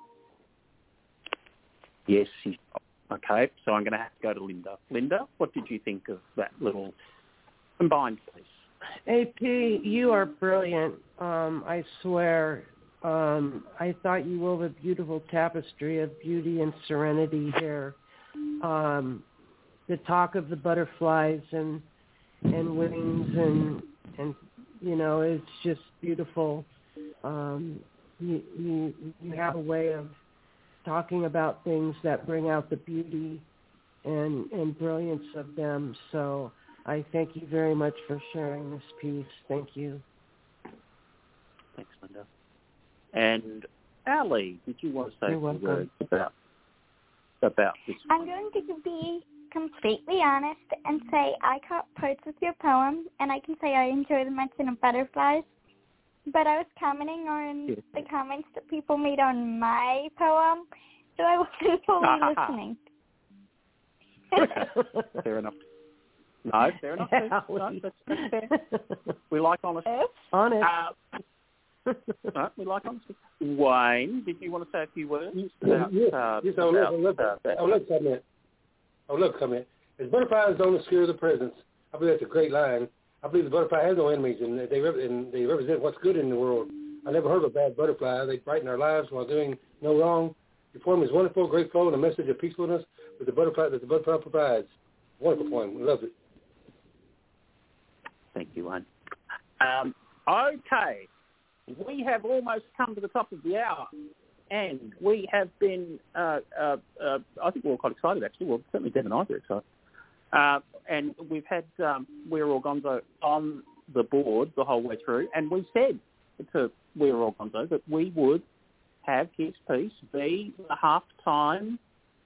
Speaker 3: Yes, he's okay. So I'm going to have to go to Linda. Linda, what did you think of that little combined piece?
Speaker 6: AP, you are brilliant. I swear. I thought you wove a beautiful tapestry of beauty and serenity here. The talk of the butterflies and wings and it's just beautiful. You have a way talking about things that bring out the beauty and brilliance of them. So I thank you very much for sharing this piece. Thank you.
Speaker 3: Thanks, Linda. And Ali, did you want to say a few words about this?
Speaker 4: I'm going to be completely honest and say I caught parts of your poem, and I can say I enjoy the mention of butterflies. But I was commenting on the comments that people made on my poem, so I wasn't fully listening.
Speaker 3: Fair enough. No, fair enough. No, that's fair. We like honesty.
Speaker 6: Honest.
Speaker 3: No, we like honesty. Wayne, did you want to say a few words about
Speaker 5: yes, I would love to comment. As butterflies don't obscure the presence, I believe that's a great line. I believe the butterfly has no enemies, and they represent what's good in the world. I never heard of a bad butterfly. They brighten our lives while doing no wrong. Your poem is wonderful, great flow, and a message of peacefulness that the butterfly provides. Wonderful poem. I love it.
Speaker 3: Thank you, Wayne. Okay. We have almost come to the top of the hour, and we have been, I think we're all quite excited, actually. Well, certainly Deb and I are very excited. And we've had We're All Gonzo on the board the whole way through, and we said to We're All Gonzo that we would have his piece be the halftime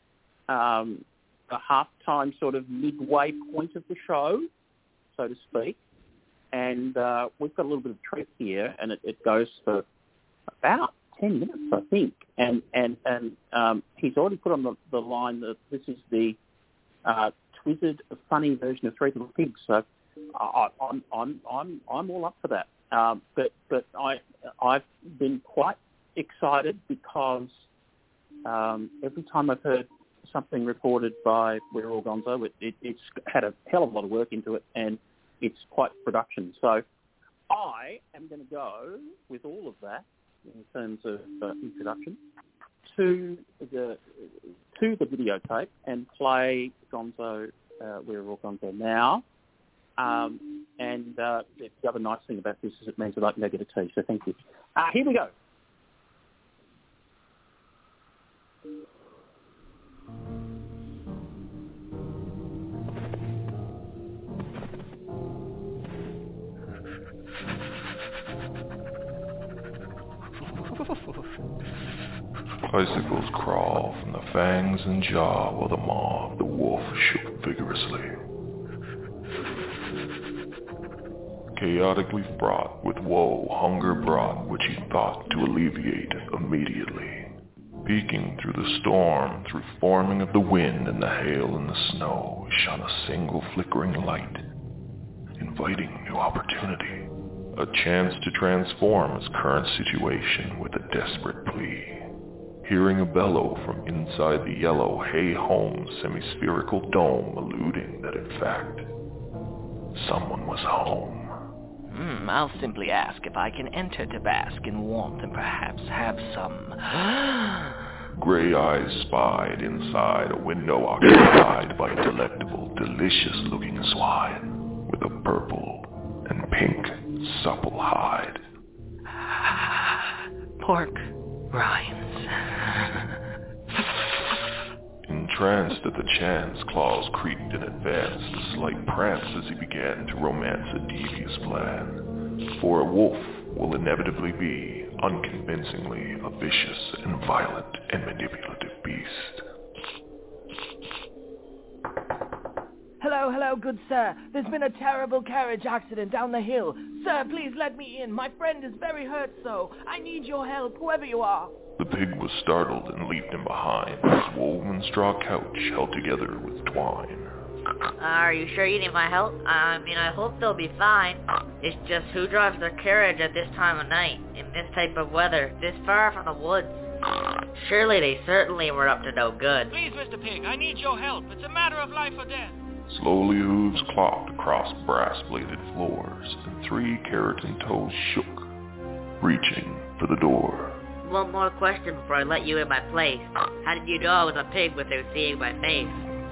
Speaker 3: sort of midway point of the show, so to speak. And we've got a little bit of a treat here, and it goes for about 10 minutes, I think. And he's already put on the line that this is the twisted, funny version of Three Little Pigs. So I'm all up for that. But I've been quite excited because every time I've heard something reported by We're All Gonzo, it's had a hell of a lot of work into it, and it's quite production. So I am going to go with all of that in terms of introduction to the videotape and play Gonzo, We're All Gonzo now. And the other nice thing about this is it means that I can go get a tea, so thank you. Here we go.
Speaker 12: Icicles crawl from the fangs and jaw while the maw of the wolf shook vigorously. Chaotically fraught with woe, hunger brought which he thought to alleviate immediately. Peeking through the storm, through forming of the wind and the hail and the snow, shone a single flickering light, inviting new opportunity, a chance to transform his current situation with a desperate plea. Hearing a bellow from inside the yellow hay-home semi-spherical dome, alluding that in fact, someone was home.
Speaker 13: I'll simply ask if I can enter to bask in warmth and perhaps have some...
Speaker 12: Gray eyes spied inside a window occupied by a delectable, delicious-looking swine with a purple and pink supple hide.
Speaker 13: Pork rinds.
Speaker 12: Entranced at the chance, claws creaked and advanced, a slight prance as he began to romance a devious plan. For a wolf will inevitably be, unconvincingly, a vicious and violent and manipulative beast.
Speaker 14: Hello, good sir. There's been a terrible carriage accident down the hill. Sir, please let me in. My friend is very hurt, so I need your help, whoever you are.
Speaker 12: The pig was startled and leaped in behind, his woven straw couch held together with twine.
Speaker 15: Are you sure you need my help? I hope they'll be fine. It's just who drives their carriage at this time of night, in this type of weather, this far from the woods? Surely they certainly were up to no good.
Speaker 16: Please, Mr. Pig, I need your help. It's a matter of life or death.
Speaker 12: Slowly hooves clopped across brass-bladed floors, and 3 keratin toes shook, reaching for the door.
Speaker 15: One more question before I let you in my place. How did you know I was a pig without seeing my face?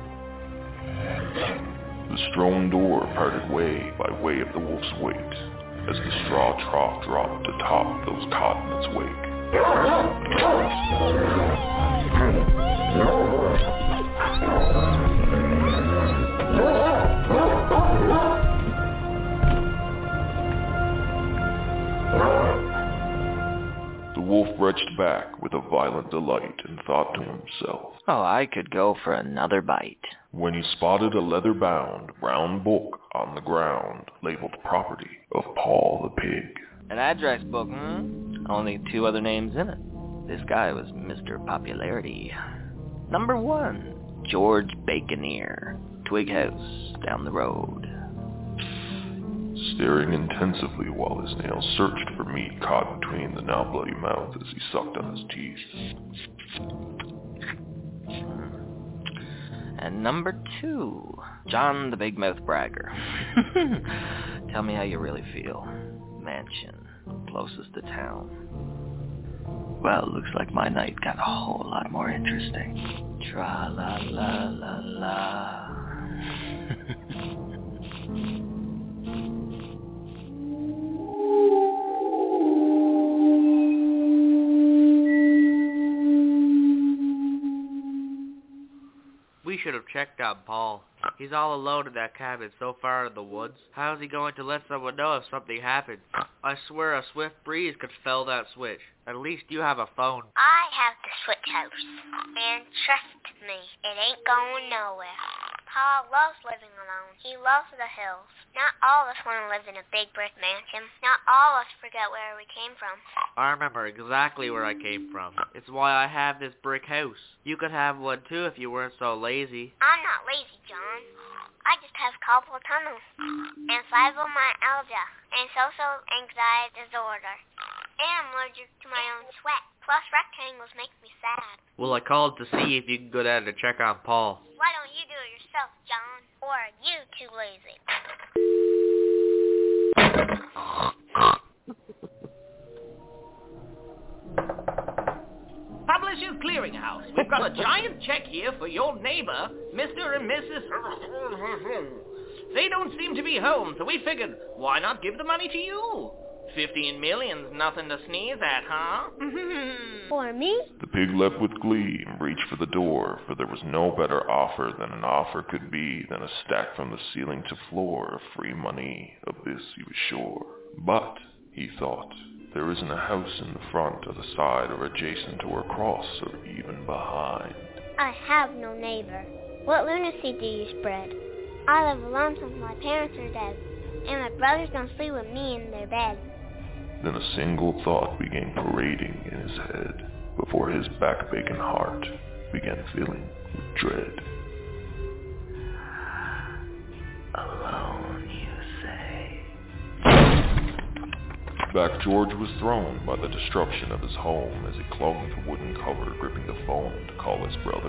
Speaker 12: The stone door parted way by way of the wolf's weight, as the straw trough dropped atop those caught in its wake. The wolf retched back with a violent delight and thought to himself,
Speaker 13: "Oh, I could go for another bite."
Speaker 12: When he spotted a leather-bound brown book on the ground labeled property of Paul the Pig.
Speaker 13: An address book, Only 2 other names in it. This guy was Mr. Popularity. Number 1, George Baconeer, Twig House, down the road.
Speaker 12: Staring intensively while his nails searched for meat caught between the now bloody mouth as he sucked on his teeth.
Speaker 13: And number 2, John the Big Mouth Bragger. Tell me how you really feel. Mansion, closest to town. Well, looks like my night got a whole lot more interesting. Tra-la-la-la-la.
Speaker 17: We should have checked on Paul. He's all alone in that cabin so far in the woods. How is he going to let someone know if something happens? I swear a swift breeze could fell that switch. At least you have a phone.
Speaker 2: I have the switch house. And trust me, it ain't going nowhere. Paul loves living alone. He loves the hills. Not all of us want to live in a big brick mansion. Not all of us forget where we came from.
Speaker 17: I remember exactly where I came from. It's why I have this brick house. You could have one too if you weren't so lazy.
Speaker 2: I'm not lazy, John. I just have carpal tunnel and fibromyalgia and social anxiety disorder. And I'm allergic to my own sweat. Plus, rectangles make me sad.
Speaker 17: Well, I called to see if you could go down to check on Paul.
Speaker 2: Why don't you do it yourself, John? Or are you too lazy?
Speaker 14: Publishers Clearinghouse. We've got a giant check here for your neighbor, Mr. and Mrs. They don't seem to be home, so we figured, why not give the money to you? 15 million's nothing to sneeze at, huh?
Speaker 2: For me?
Speaker 12: The pig leapt with glee and reached for the door, for there was no better offer than an offer could be than a stack from the ceiling to floor of free money. Of this he was sure. But, he thought, there isn't a house in the front or the side or adjacent or across or even behind.
Speaker 2: I have no neighbor. What lunacy do you spread? I live alone since my parents are dead, and my brothers don't sleep with me in their bed.
Speaker 12: Then a single thought began parading in his head before his back-aching heart began filling with dread.
Speaker 13: Alone, you say?
Speaker 12: Back George was thrown by the destruction of his home as he clung to wooden cover gripping the phone to call his brother.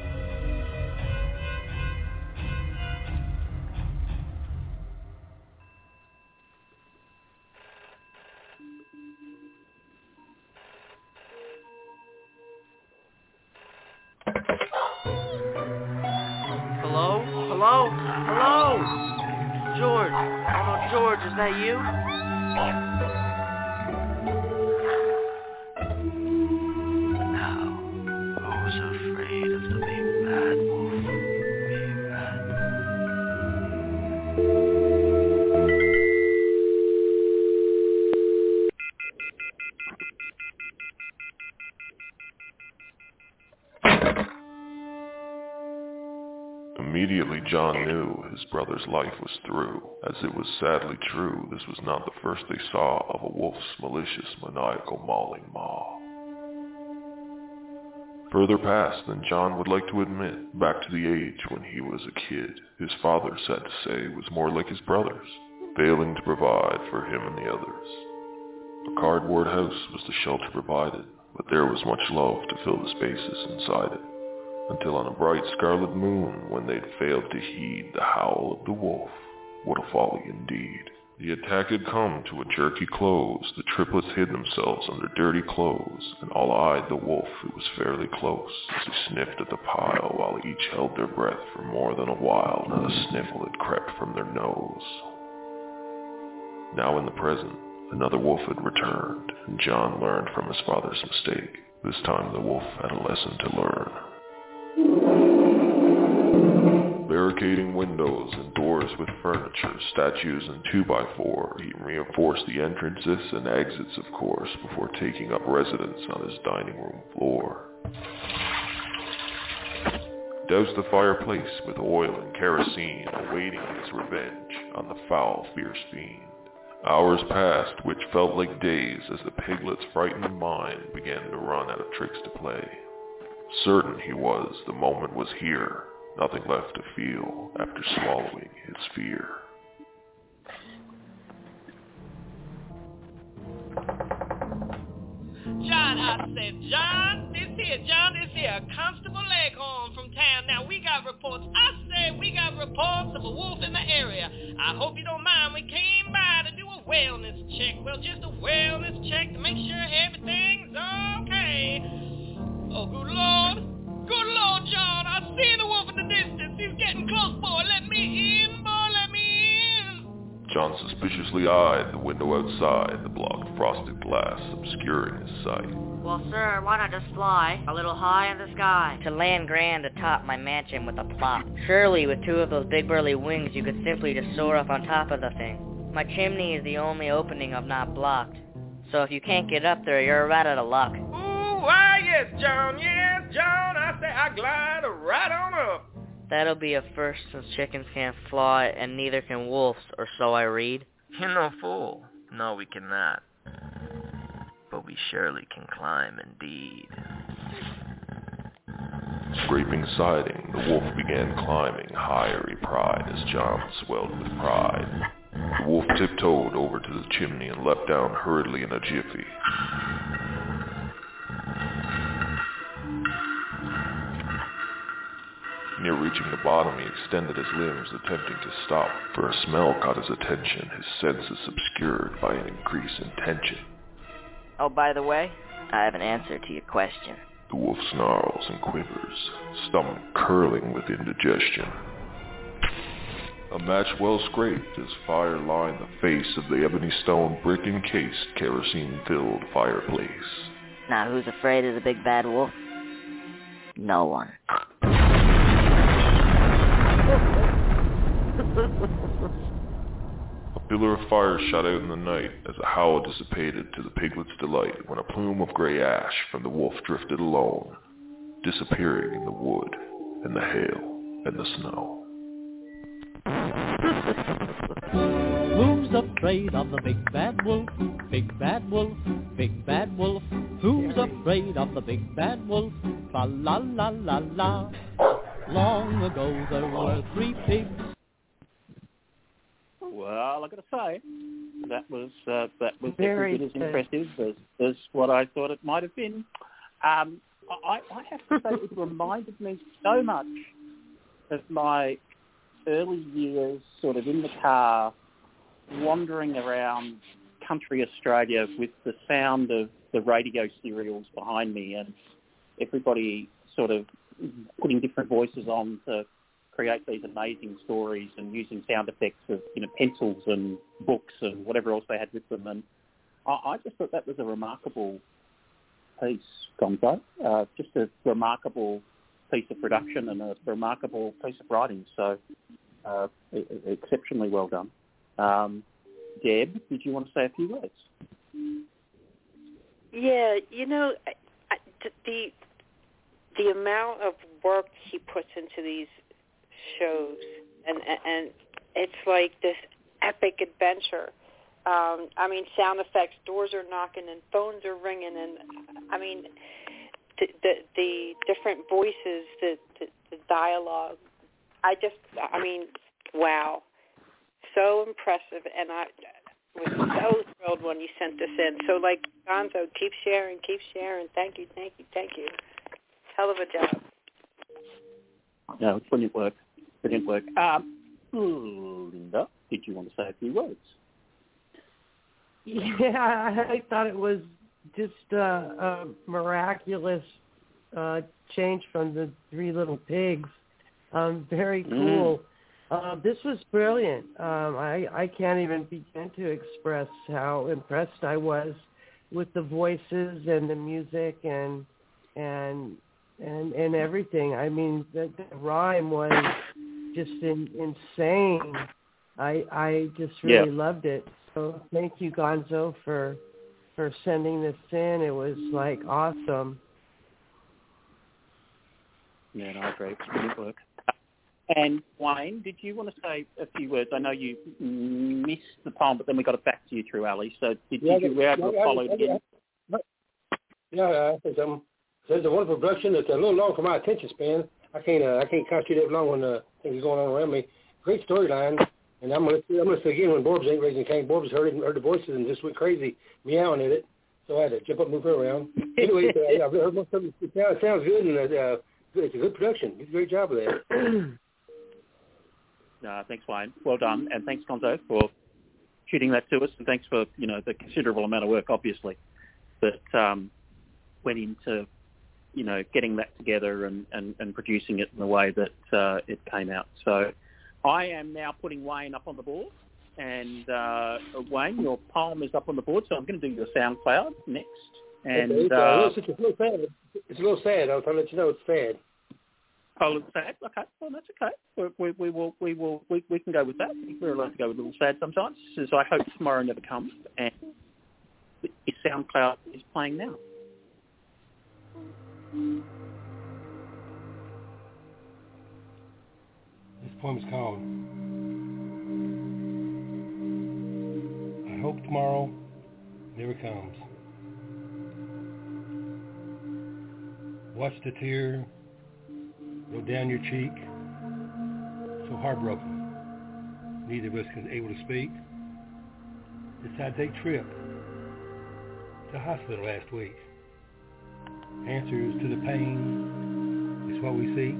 Speaker 17: Hello? George. Hello, George, is that you?
Speaker 13: Now, who's afraid of the big bad wolf? Big bad.
Speaker 12: Immediately John knew his brother's life was through. As it was sadly true, this was not the first they saw of a wolf's malicious, maniacal, mauling maw. Further past than John would like to admit, back to the age when he was a kid, his father, sad to say, was more like his brothers, failing to provide for him and the others. A cardboard house was the shelter provided, but there was much love to fill the spaces inside it. Until on a bright scarlet moon, when they'd failed to heed the howl of the wolf. What a folly indeed. The attack had come to a jerky close. The triplets hid themselves under dirty clothes, and all eyed the wolf, who was fairly close, as he sniffed at the pile, while each held their breath for more than a while. Not a sniffle had crept from their nose. Now in the present, Another wolf had returned, and John learned from his father's mistake. This time the wolf had a lesson to learn. Barricading windows and doors with furniture, statues, and 2x4, he reinforced the entrances and exits, of course, before taking up residence on his dining room floor. Doused the fireplace with oil and kerosene, awaiting his revenge on the foul, fierce fiend. Hours passed, which felt like days, as the piglet's frightened mind began to run out of tricks to play. Certain he was, the moment was here, nothing left to feel after swallowing his fear.
Speaker 16: John, I said, John, this here, Constable Leghorn from town. Now, we got reports. I said we got reports of a wolf in the area. I hope you don't mind. We came by to do a wellness check. Well, just a wellness check to make sure everything's okay. Oh, good Lord. Good Lord, John. I see the wolf in the distance. He's getting close, boy. Let me in, boy. Let me in.
Speaker 12: John suspiciously eyed the window outside, the blocked frosted glass obscuring his sight.
Speaker 15: Well, sir, why not just fly a little high in the sky to land grand atop my mansion with a plop? Surely with two of those big burly wings you could simply just soar up on top of the thing. My chimney is the only opening I've not blocked. So if you can't get up there, you're right out of luck.
Speaker 16: Ooh, why, yes, John. I say I glide right on up.
Speaker 15: That'll be a first since chickens can't fly and neither can wolves, or so I read.
Speaker 13: You're no fool. No, we cannot. But we surely can climb indeed.
Speaker 12: Scraping siding, the wolf began climbing, higher he pried as John swelled with pride. The wolf tiptoed over to the chimney and leapt down hurriedly in a jiffy. Near reaching the bottom, he extended his limbs, attempting to stop, for a smell caught his attention, his senses obscured by an increase in tension.
Speaker 15: Oh, by the way, I have an answer to your question.
Speaker 12: The wolf snarls and quivers, stomach curling with indigestion. A match well scraped as fire lined the face of the ebony stone brick-encased, kerosene-filled fireplace.
Speaker 15: Now, who's afraid of the big bad wolf? No one.
Speaker 12: A pillar of fire shot out in the night as a howl dissipated to the piglet's delight when a plume of gray ash from the wolf drifted alone, disappearing in the wood and the hail and the snow.
Speaker 1: Who's afraid of the big bad wolf? Big bad wolf, big bad wolf. Who's afraid of the big bad wolf? Fa la la la la. Long ago there were 3 pigs.
Speaker 3: Well, I got to say, that was
Speaker 6: very
Speaker 3: every bit as impressive as what I thought it might have been. I have to say, it reminded me so much of my early years, sort of in the car, wandering around country Australia with the sound of the radio serials behind me, and everybody sort of putting different voices on to create these amazing stories and using sound effects of, pencils and books and whatever else they had with them. And I just thought that was a remarkable piece, Gonzo. Just a remarkable piece of production and a remarkable piece of writing. So exceptionally well done. Deb, did you want to say a few words?
Speaker 7: Yeah, the amount of work he puts into these shows, and it's like this epic adventure. Sound effects, doors are knocking and phones are ringing, and the different voices, the dialogue. Wow, so impressive, and I was so thrilled when you sent this in. So, Gonzo, keep sharing. Thank you. Hell of a job.
Speaker 3: No, it's brilliant work. Linda, did you want to say a few words?
Speaker 6: Yeah, I thought it was just a miraculous change from the 3 little pigs. Very cool. This was brilliant. I can't even begin to express how impressed I was with the voices and the music and everything. I mean, the rhyme was just insane. I just really loved it. So thank you, Gonzo, for sending this in. It was like awesome.
Speaker 3: Yeah, no, I agree. It's brilliant work. And Wayne, did you want to say a few words? I know you missed the poem, but then we got it back to you through Ali. So did you were able to follow it again?
Speaker 5: Yeah, it's a wonderful production. It's a little long for my attention span. I can't concentrate that long when things are going on around me. Great storyline, and I'm gonna say again when Borbs ain't raising cane. Borbs heard the voices and just went crazy meowing at it. So I had to jump up and move her around. Anyway, I've heard most of it. It sounds good, and it's a good production. You did a great job of that.
Speaker 3: Thanks, Wayne. Well done, and thanks, Gonzo, for shooting that to us, and thanks for the considerable amount of work, obviously, that went into getting that together and producing it in the way that it came out. So I am now putting Wayne up on the board, and Wayne, your poem is up on the board, so I'm going to do your SoundCloud next. And
Speaker 5: it's a little sad. It's a little sad. I'll let you know it's sad.
Speaker 3: Oh, it's sad. Okay, well that's okay. We can go with that. We're allowed to go with a little sad sometimes. So I hope tomorrow never comes, and your SoundCloud is playing now.
Speaker 18: This poem is called I Hope Tomorrow Never Comes. Watch the tear roll down your cheek, so heartbroken, neither of us is able to speak. Decided to take a trip to the hospital last week. Answers to the pain is what we seek.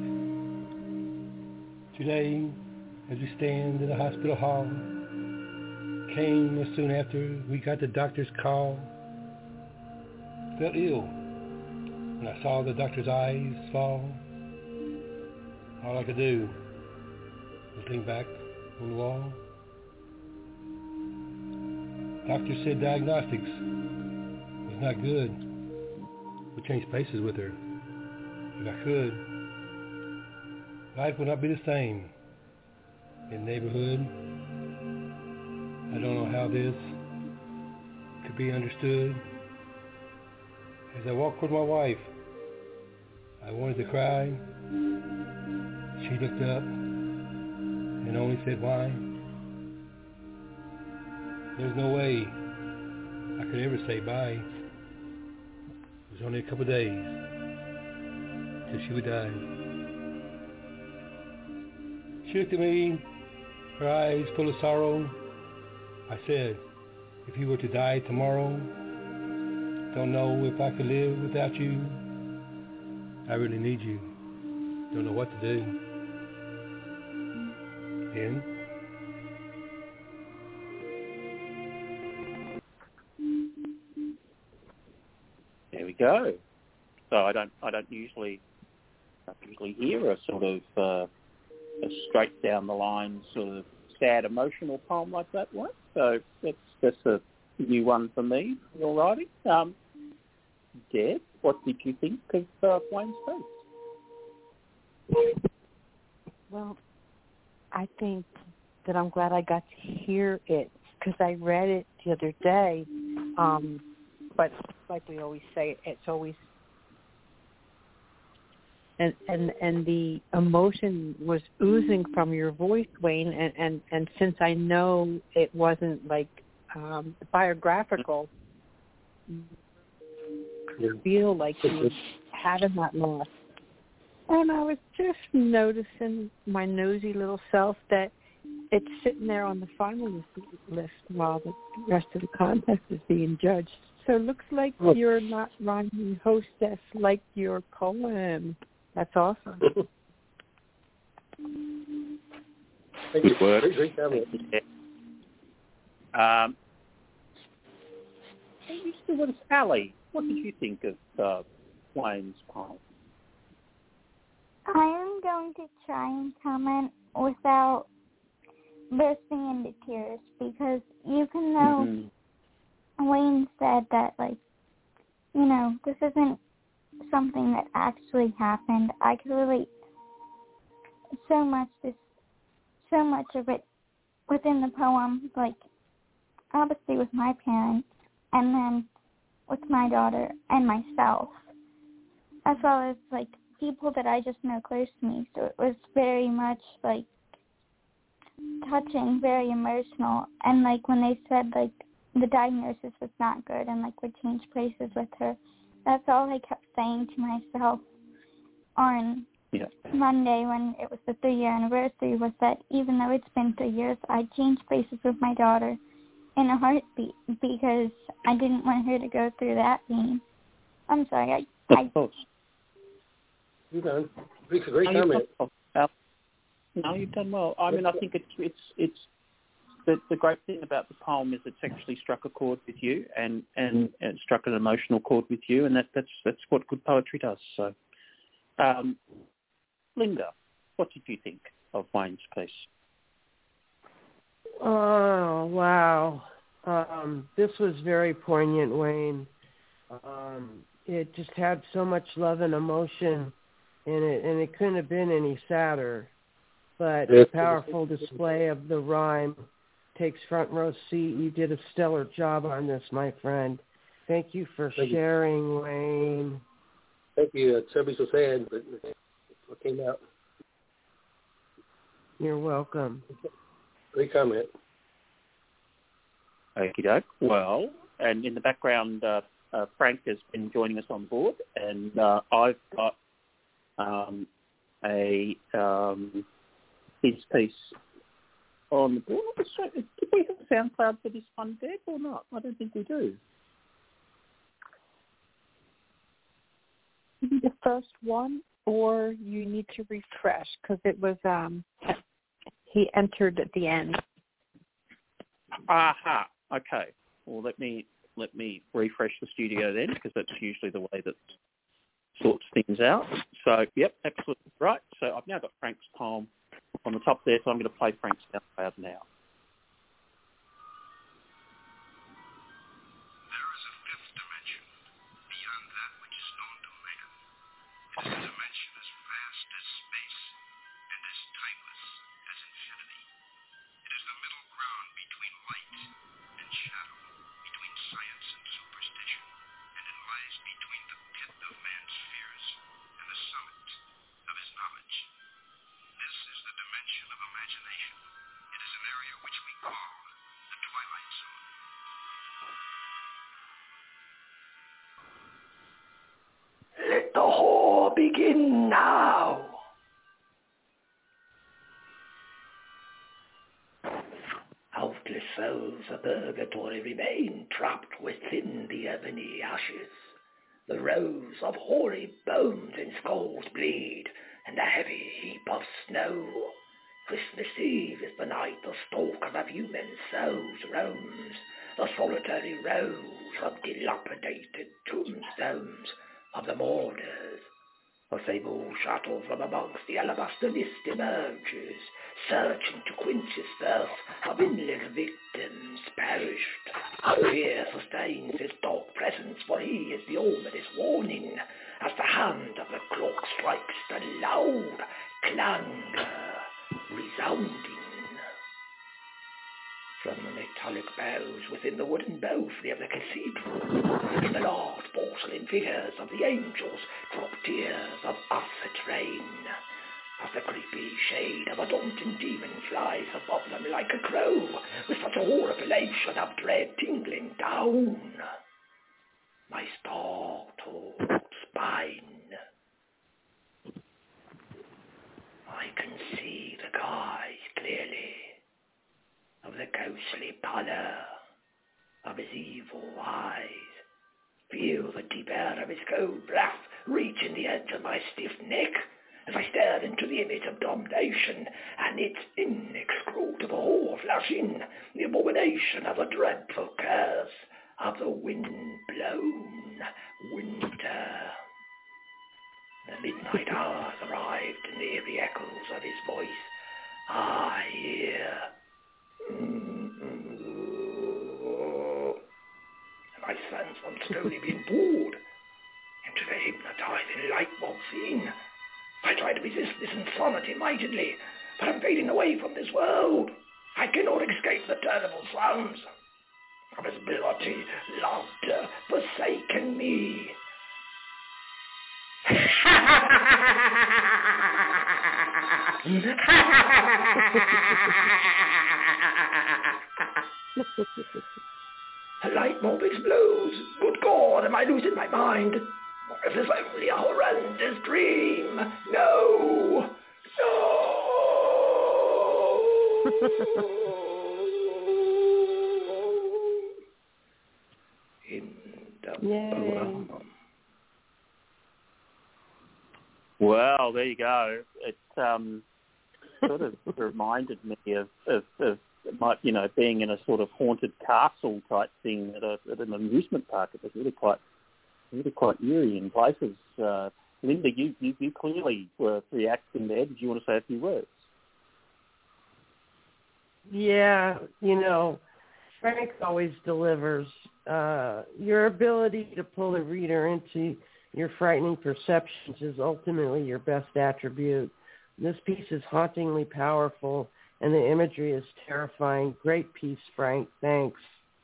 Speaker 18: Today, as we stand in the hospital hall, came as soon after we got the doctor's call. Felt ill when I saw the doctor's eyes fall. All I could do was lean back on the wall. Doctor said diagnostics was not good. We changed places with her if I could. Life would not be the same in the neighborhood. I don't know how this could be understood. As I walked toward my wife, I wanted to cry. She looked up and only said, "Why?" There's no way I could ever say bye. It was only a couple of days till she would die. She looked at me, her eyes full of sorrow. I said, if you were to die tomorrow, don't know if I could live without you. I really need you. Don't know what to do. In.
Speaker 3: There we go. So I don't usually hear a sort of a straight down the line sort of sad emotional poem like that one. So that's a new one for me. Your writing. Deb, what did you think of Wayne's Face?
Speaker 19: Well, I think that I'm glad I got to hear it because I read it the other day. But like we always say, it's always and the emotion was oozing from your voice, Wayne. And since I know it wasn't like biographical, you feel like you having that loss. And I was just noticing my nosy little self that it's sitting there on the finalist list while the rest of the contest is being judged. So it looks like you're not rhyming hostess like your poem. That's awesome.
Speaker 5: Thank you.
Speaker 3: Great job. Ali, what did you think of Wayne's poem?
Speaker 4: I am going to try and comment without bursting into tears because even though Wayne said that, like, you know, this isn't something that actually happened, I could relate so much of it within the poem, like, obviously with my parents, and then with my daughter and myself, as well as, like, people that I just know close to me. So it was very much, like, touching, very emotional. And, like, when they said, like, the diagnosis was not good and, like, would change places with her, that's all I kept saying to myself on Monday when it was the 3-year anniversary, was that even though it's been 3 years, I'd change places with my daughter in a heartbeat because I didn't want her to go through that pain. I'm sorry.
Speaker 3: Of course.
Speaker 5: You've done. It's a great comment.
Speaker 3: No, you've done well. I mean, I think it's the great thing about the poem is it's actually struck a chord with you and it struck an emotional chord with you, and that's what good poetry does. So, Linda, what did you think of Wayne's piece?
Speaker 6: Oh, wow. This was very poignant, Wayne. It just had so much love and emotion in it, and it couldn't have been any sadder. But a powerful display of the rhyme takes front row seat. You did a stellar job on this, my friend. Thank you for sharing, Wayne.
Speaker 5: Thank you. It's so sad, but what came out.
Speaker 6: You're welcome.
Speaker 5: Great comment.
Speaker 3: Okie doke. Well, and in the background, Frank has been joining us on board, and I've got his piece on the board. Did we have a SoundCloud for this one, Deb, or not? I don't think we do.
Speaker 19: The first one, or you need to refresh because it was he entered at the end.
Speaker 3: Aha. Okay. Well, let me refresh the studio then, because that's usually the way that sorts things out. So, yep, absolutely right. So I've now got Frank's poem on the top there, so I'm going to play Frank's SoundCloud now.
Speaker 20: There is a fifth dimension beyond that which is known to man. It is a dimension as vast as space and as timeless as infinity. It is the middle ground between light and shadow, between science and superstition, and it lies between the pit of man's fears and the summit of his knowledge. This is the dimension of imagination. It is an area which we call the Twilight Zone. Let the whore begin now. Countless souls of purgatory remain trapped within the ebony ashes. The rows of hoary bones and skulls bleed in the heavy heap of snow. Christmas Eve is the night the stalker of human souls roams the solitary rows of dilapidated tombstones of the mourners. A sable shuttle from amongst the alabaster mist emerges, searching to quench his thirst of inland victims perished. Fear sustains his dark presence, for he is the ominous warning, as the hand of the clock strikes the loud clangor, resounding. From the metallic bells within the wooden belfry of the cathedral, the large porcelain figures of the angels drop tears of acid rain, as the creepy shade of a daunting demon flies above them like a crow, with such a horripilation of dread tingling down my startled spine. I can see the guise clearly, of the ghostly pallor of his evil eyes. Feel the deep air of his cold breath reaching the edge of my stiff neck as I stare into the image of damnation and its inexcrutable horror flashing, the abomination of the dreadful curse of the wind-blown winter. The midnight hours arrived, and the eerie echoes of his voice I hear hands from slowly being pulled into the hypnotizing light bulb scene. I try to resist this insanity mightily, but I'm fading away from this world. I cannot escape the terrible sounds of his bloody laughter forsaken me. A light bulb explodes. Good God, am I losing my mind? Or is this only a horrendous dream? No!
Speaker 6: Yay.
Speaker 3: Well, there you go. It sort of reminded me of being in a sort of haunted castle type thing at an amusement park. It was really quite eerie in places. Linda, you clearly were reacting there. Did you want to say a few words?
Speaker 6: Yeah, Frank always delivers. Your ability to pull the reader into your frightening perceptions is ultimately your best attribute. This piece is hauntingly powerful, and the imagery is terrifying. Great piece, Frank. Thanks.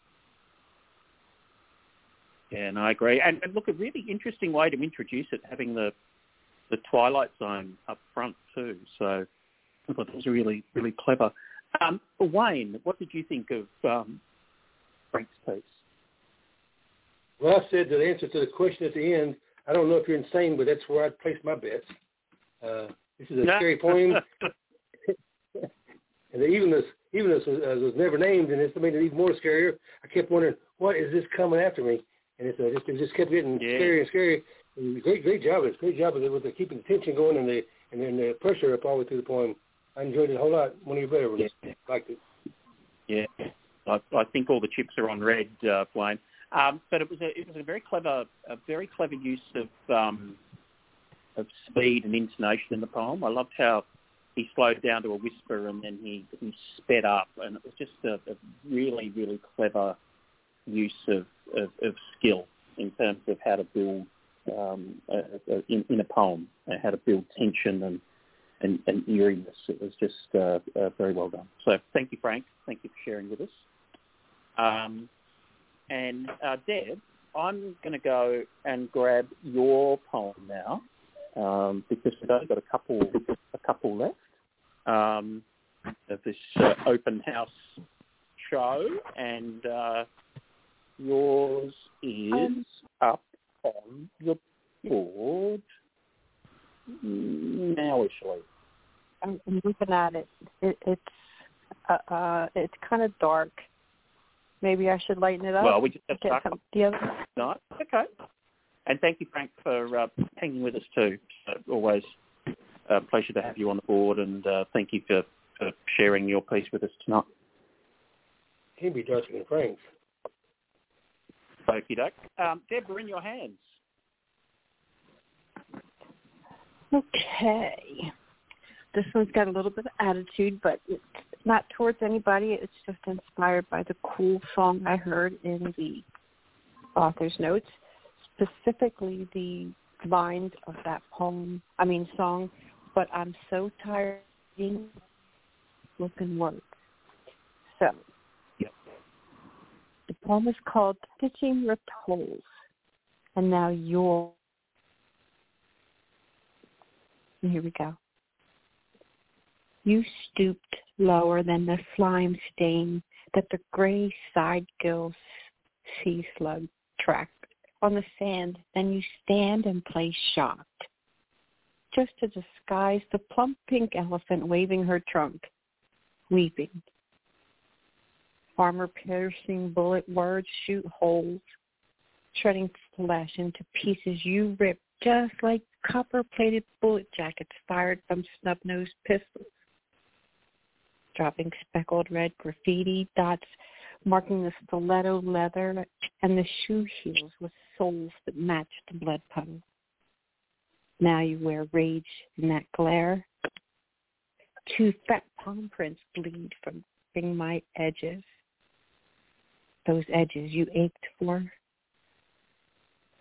Speaker 3: Yeah, and I agree. And look, a really interesting way to introduce it, having the Twilight Zone up front too. So I thought that was really, really clever. Wayne, what did you think of Frank's piece?
Speaker 5: Well, I said the answer to the question at the end. I don't know if you're insane, but that's where I'd place my bets. This is a scary poem, and even this was never named, and it's made it even more scarier. I kept wondering, what is this coming after me? And it just kept getting scarier and scarier. And great job! It's a great job with keeping the tension going and the pressure up all the way through the poem. I enjoyed it a whole lot. One of your better ones. Yeah. Liked it.
Speaker 3: Yeah, I think all the chips are on red, Wayne. But it was a very clever use of speed and intonation in the poem. I loved how he slowed down to a whisper and then he sped up, and it was just a really, really clever use of skill in terms of how to build in a poem, how to build tension and eeriness. It was just very well done. So thank you, Frank. Thank you for sharing with us. And Deb, I'm going to go and grab your poem now because we've only got a couple left of this open house show, and yours is up on the board now, Ashley.
Speaker 19: I'm looking at it. It's kind of dark. Maybe I should lighten it up.
Speaker 3: Well, we just have
Speaker 19: to
Speaker 3: No, okay. And thank you, Frank, for hanging with us too. So always a pleasure to have you on the board, and thank you for sharing your piece with us tonight.
Speaker 5: He'd be darker than Frank's.
Speaker 3: Okie doke. Deb, we're in your hands.
Speaker 19: Okay. This one's got a little bit of attitude, but it's not towards anybody. It's just inspired by the cool song I heard in the author's notes, specifically the lines of that song, but I'm so tired of looking words. So, the poem is called Stitching Ripped Holes, and now here we go. You stooped lower than the slime stain that the gray side gill sea slug tracked on the sand. Then you stand and play shocked, just to disguise the plump pink elephant waving her trunk, weeping. Armor-piercing bullet words shoot holes, shredding flesh into pieces you rip, just like copper-plated bullet jackets fired from snub-nosed pistols. Dropping speckled red graffiti dots marking the stiletto leather and the shoe heels with soles that match the blood puddle. Now you wear rage in that glare. 2 fat palm prints bleed from my edges. Those edges you ached for,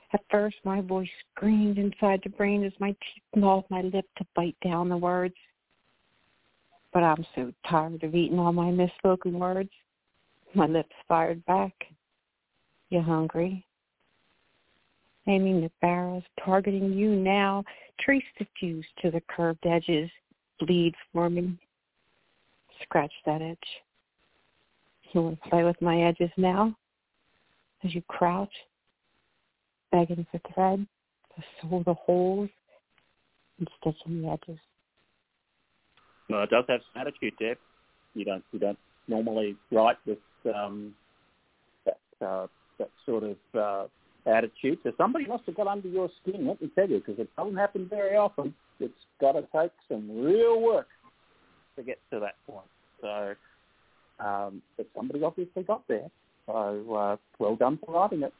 Speaker 19: At first, my voice screamed inside the brain as my teeth gnawed my lip to bite down the words. But I'm so tired of eating all my misspoken words. My lips fired back. You hungry? Aiming the barrels, targeting you now. Trace the fuse to the curved edges. Bleed for me. Scratch that edge. You want to play with my edges now? As you crouch, begging for thread to sew the holes and stitching the edges.
Speaker 3: No, it does have some attitude, Deb. You don't normally write with that sort of attitude. So somebody must have got under your skin, let me tell you, because it doesn't happen very often. It's got to take some real work to get to that point. So, but somebody obviously got there. So, well done for writing it.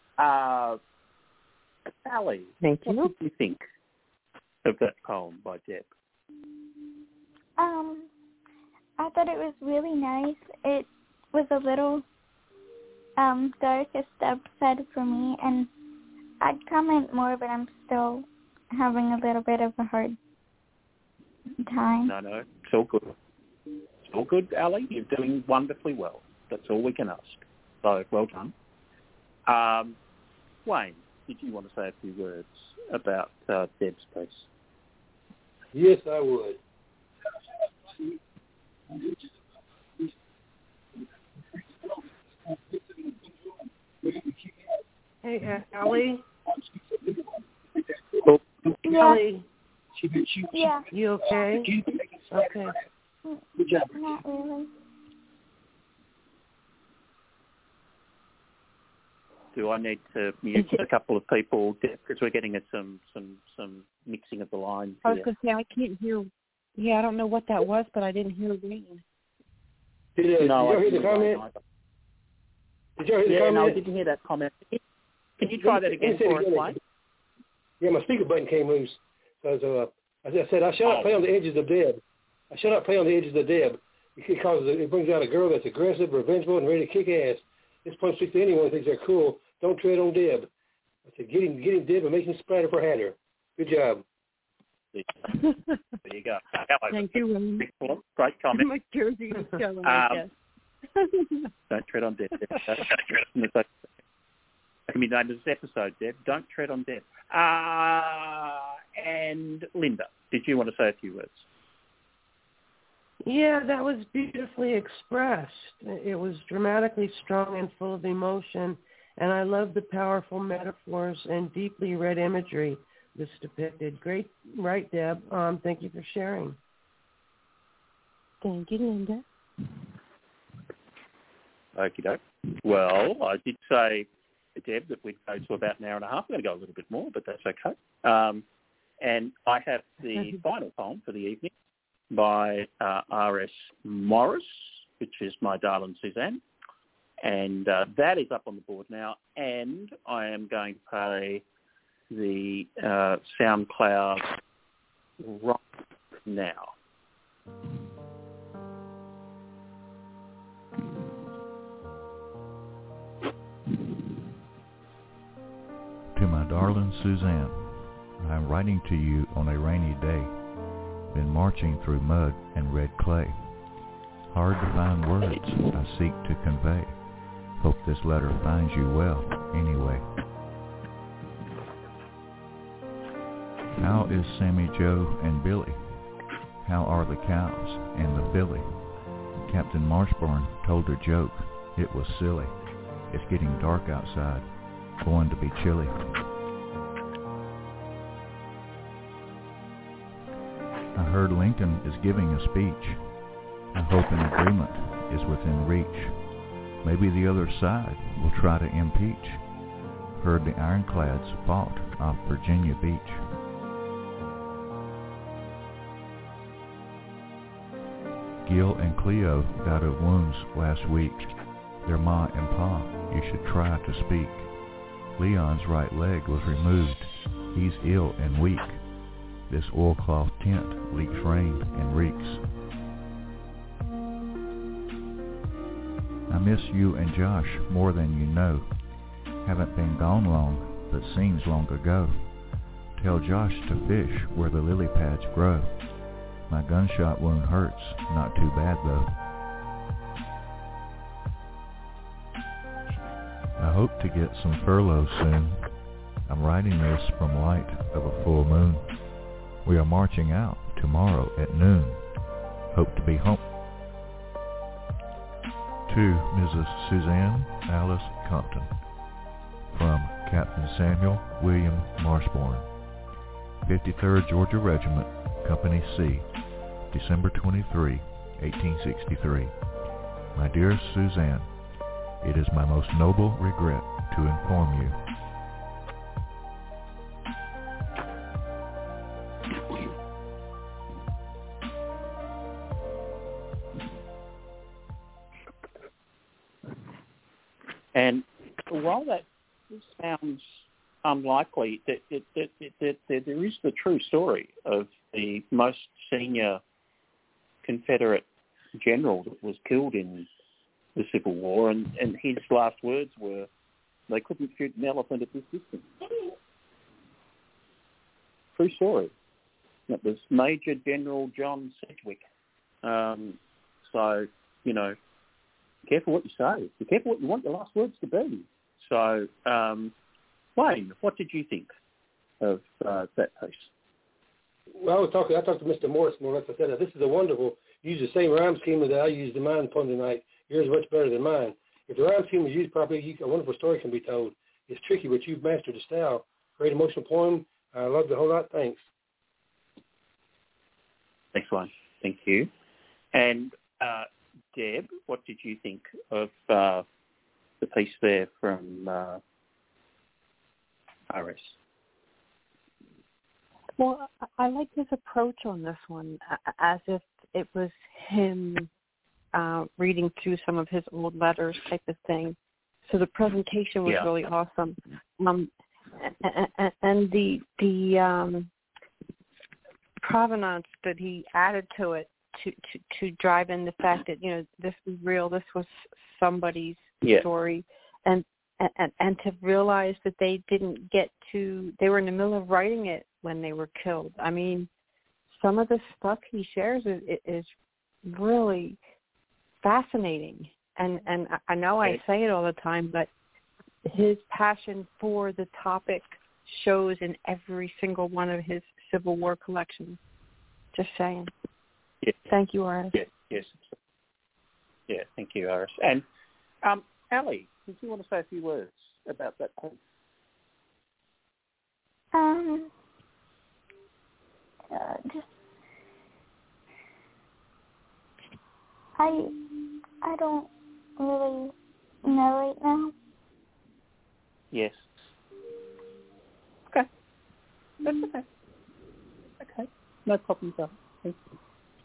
Speaker 3: Sally,
Speaker 19: thank you.
Speaker 3: What did you think of that poem by Deb?
Speaker 4: I thought it was really nice. It was a little darkest upset for me, and I'd comment more, but I'm still having a little bit of a hard time.
Speaker 3: No, it's all good. It's all good, Ali. You're doing wonderfully well. That's all we can ask. So, well done. Wayne, did you want to say a few words about Deb's piece?
Speaker 5: Yes, I would.
Speaker 6: Hey, Allie?
Speaker 4: Yeah.
Speaker 6: Allie?
Speaker 4: Yeah.
Speaker 6: You okay? Okay.
Speaker 5: Good job.
Speaker 4: Not really.
Speaker 3: Do I need to mute a couple of people because we're getting at some mixing of the lines
Speaker 19: I was
Speaker 3: here?
Speaker 19: going to say, I can't hear. Yeah, I don't know what that was, but I didn't hear Wayne.
Speaker 5: Did you hear the comment? Did you hear the comment?
Speaker 3: No, I didn't hear that comment. Can you try that again for us, Wayne?
Speaker 5: Yeah, my speaker button came loose. So I said, I shall not play on the edges of Deb. I shall not play on the edges of Deb because it brings out a girl that's aggressive, revengeful, and ready to kick ass. This poem speaks to anyone who thinks they're cool. Don't tread on Deb. I said, get him Deb and make him splatter for Hatter. Good job.
Speaker 3: There you go.
Speaker 19: Thank you, Wayne.
Speaker 3: Great comment.
Speaker 19: My jersey is going, I guess.
Speaker 3: Don't tread on Deb. That can be named as this episode, Deb. Don't tread on Deb. And Linda, did you want to say a few words?
Speaker 6: Yeah, that was beautifully expressed. It was dramatically strong and full of emotion, and I love the powerful metaphors and deeply read imagery this depicted. Great, right, Deb? Thank you for sharing.
Speaker 19: Thank you, Linda.
Speaker 3: Okie doke. Well, I did say, Deb, that we'd go to about an hour and a half. We're going to go a little bit more, but that's okay. And I have the final poem for the evening by R.S. Morris, which is My Darling Suzanne. And that is up on the board now. And I am going to play the SoundCloud right now.
Speaker 21: To my darling Suzanne, I am writing to you on a rainy day. Been marching through mud and red clay. Hard to find words I seek to convey. Hope this letter finds you well anyway. How is Sammy Joe and Billy? How are the cows and the filly? Captain Marshburn told a joke. It was silly. It's getting dark outside. Going to be chilly. I heard Lincoln is giving a speech. I hope an agreement is within reach. Maybe the other side will try to impeach. Heard the ironclads fought off Virginia Beach. Gil and Cleo died of wounds last week. Their ma and pa, you should try to speak. Leon's right leg was removed. He's ill and weak. This oilcloth tent leaks rain and reeks. I miss you and Josh more than you know. Haven't been gone long, but seems long ago. Tell Josh to fish where the lily pads grow. My gunshot wound hurts, not too bad though. I hope to get some furloughs soon. I'm writing this from light of a full moon. We are marching out tomorrow at noon. Hope to be home. To Mrs. Suzanne Alice Compton, from Captain Samuel William Marshbourne, 53rd Georgia Regiment, Company C, December 23, 1863. My dearest Suzanne, it is my most noble regret to inform you
Speaker 3: And while that sounds unlikely, there is the true story of the most senior Confederate general that was killed in the Civil War, and his last words were, "They couldn't shoot an elephant at this distance." True story. That was Major General John Sedgwick. So, you know, be careful what you say. Be careful what you want your last words to be. So, Wayne, what did you think of that piece?
Speaker 5: Well, I talked to Mr. Morris more or less. I said, this is a wonderful, use the same rhyme scheme that I used in mine poem tonight. Yours is much better than mine. If the rhyme scheme is used properly, a wonderful story can be told. It's tricky, but you've mastered the style. Great emotional poem. I loved it a whole lot. Thanks.
Speaker 3: Thanks, Wayne. Thank you. And Deb, what did you think of the piece there from RS?
Speaker 19: Well, I like his approach on this one, as if it was him reading through some of his old letters type of thing. So the presentation was really awesome. And the provenance that he added to it to drive in the fact that, you know, this was real, this was somebody's story, and to realize that they didn't get to, they were in the middle of writing it when they were killed. I mean, some of the stuff he shares is really fascinating. And I know I say it all the time, but his passion for the topic shows in every single one of his Civil War collections. Just saying.
Speaker 3: Yes.
Speaker 19: Thank you, Iris.
Speaker 3: Yes. Yeah, thank you, Iris. And Ali, did you want to say a few words about that piece?
Speaker 4: I don't really know right now.
Speaker 3: Yes. Okay. That's okay. Okay. No problem, sir. Thank you.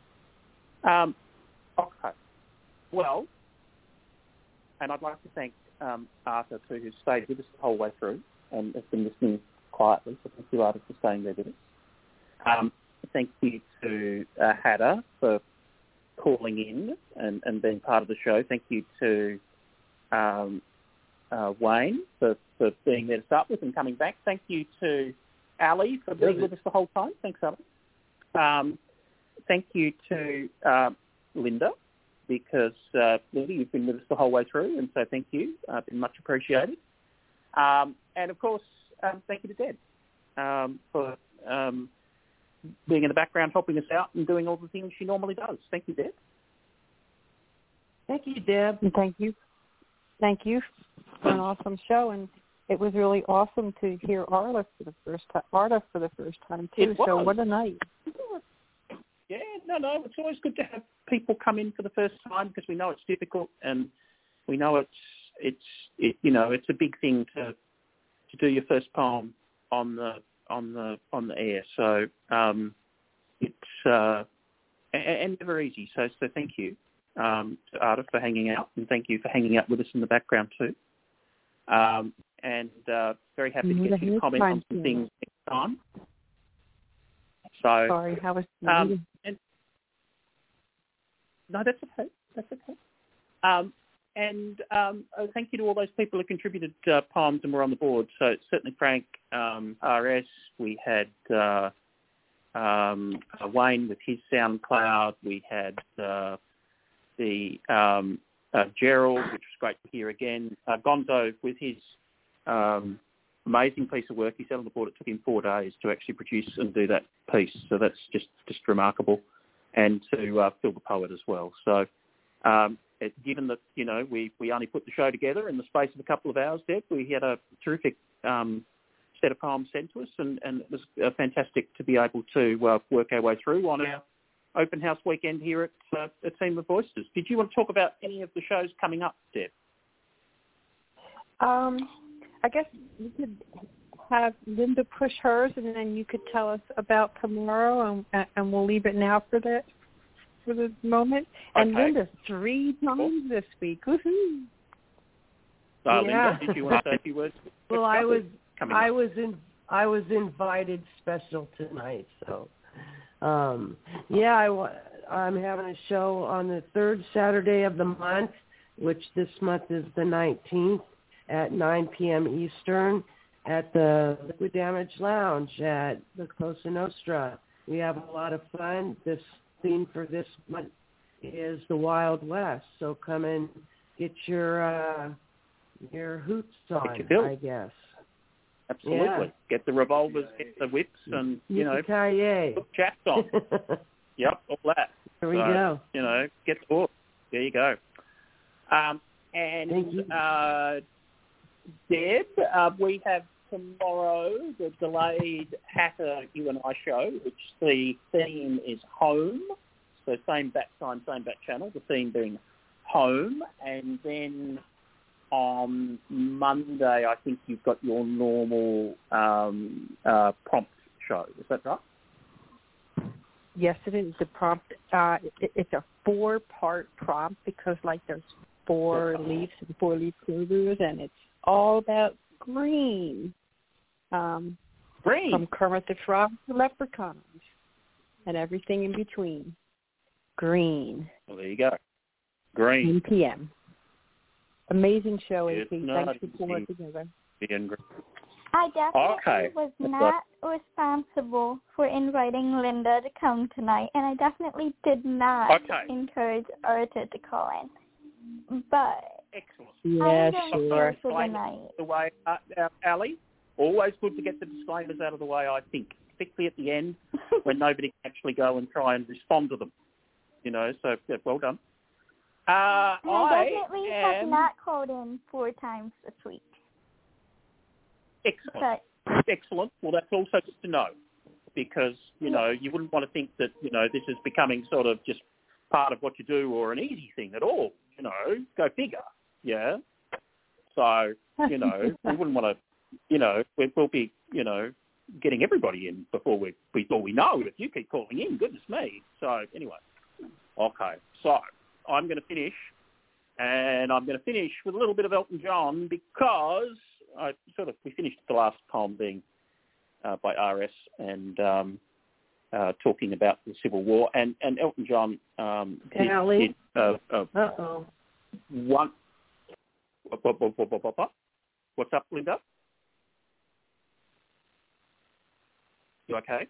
Speaker 3: Okay. Well, and I'd like to thank Arthur, too, who stayed with us the whole way through and has been listening quietly. So thank you, Arthur, for staying there with us. Thank you to Hadda for calling in and being part of the show. Thank you to Wayne for being there to start with and coming back. Thank you to Ali for being with us the whole time. Thanks, Ali. Thank you to Linda, because Linda, you've been with us the whole way through, and so thank you. Been much appreciated. And, of course, thank you to Deb for being in the background, helping us out and doing all the things she normally does. Thank you, Deb.
Speaker 6: Thank you, Deb.
Speaker 19: And thank you. Thank you for an awesome show, and it was really awesome to hear Arda for the first time, too. So what a night.
Speaker 3: Yeah, no, it's always good to have people come in for the first time, because we know it's difficult, and we know it's a big thing to do your first poem on the air. So it's and never easy. So thank you to Arda for hanging out, and thank you for hanging out with us in the background too. And very happy to get you to comment on some things next time. So
Speaker 19: sorry, how was
Speaker 3: no, that's okay. thank you to all those people who contributed poems and were on the board. So certainly Frank, RS, we had Wayne with his SoundCloud, we had Gerald, which was great to hear again, Gonzo with his amazing piece of work. He said on the board it took him 4 days to actually produce and do that piece, so that's just remarkable. And to Phil the Poet as well. So given that, we only put the show together in the space of a couple of hours, Deb, we had a terrific set of poems sent to us, and it was fantastic to be able to work our way through on our open house weekend here at Team of Voices. Did you want to talk about any of the shows coming up, Deb?
Speaker 19: I guess you could have Linda push hers, and then you could tell us about tomorrow, and we'll leave it now for the moment. Okay. And Linda 3 times this week. Woohoo!
Speaker 3: Linda, did you want to say a few words?
Speaker 6: Well, I was invited special tonight, so I'm having a show on the 3rd Saturday of the month, which this month is the 19th at 9 p.m. Eastern at the Liquid Damage Lounge at the Cosa Nostra. We have a lot of fun. This theme for this month is the Wild West, so come and get your hoots on, I guess.
Speaker 3: Absolutely.
Speaker 6: Yeah.
Speaker 3: Get the revolvers, get the whips, and, put chaps on. Yep, all that.
Speaker 6: There we go.
Speaker 3: Get the board. There you go.
Speaker 6: Thank you.
Speaker 3: Deb, we have tomorrow the delayed Hatter You and I show, which the theme is home. So same bat time, same bat channel, the theme being home. And then on Monday, I think you've got your normal prompt show. Is that right?
Speaker 19: Yes, it is. The prompt, it's a 4-part prompt because, there's 4 leaves and 4-leaf clovers, and it's all about green.
Speaker 3: Green?
Speaker 19: From Kermit the Frog to leprechauns and everything in between. Green.
Speaker 3: Well, there you go. Green.
Speaker 19: 10 p.m. Amazing show, AP.
Speaker 3: Thanks
Speaker 19: for putting it together.
Speaker 4: I definitely was not responsible for inviting Linda to come tonight, and I definitely did not encourage Arta to call in. But
Speaker 3: excellent.
Speaker 19: Yeah, sure.
Speaker 4: For the night.
Speaker 3: The way, Ali, always good to get the disclaimers out of the way, I think, particularly at the end when nobody can actually go and try and respond to them. So well done.
Speaker 4: I definitely have not called in 4 times this week.
Speaker 3: Excellent. Excellent. Well, that's also good to know because, you wouldn't want to think that, this is becoming sort of just part of what you do or an easy thing at all. Go figure. Yeah. So, we wouldn't want to, we'll be, getting everybody in before we know if you keep calling in. Goodness me. So anyway, okay. So I'm going to finish, and I'm going to finish with a little bit of Elton John because we finished the last poem being by RS and talking about the Civil War, and Elton John
Speaker 6: Allie.
Speaker 3: One. What's up, Linda? You okay?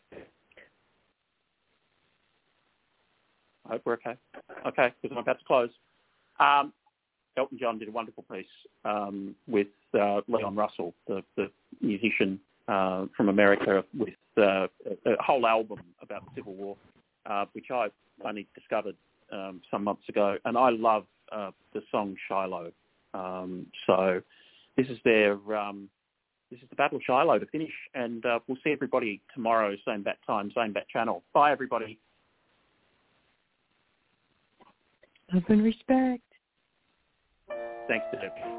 Speaker 3: I hope we're okay. Okay, because I'm about to close. Elton John did a wonderful piece with Leon Russell, the musician from America, with a whole album about the Civil War, which I only discovered some months ago, and I love the song Shiloh. So this is their this is the Battle of Shiloh to finish, and we'll see everybody tomorrow, same bat time, same bat channel. Bye, everybody.
Speaker 19: Love and respect.
Speaker 3: Thanks, Deb.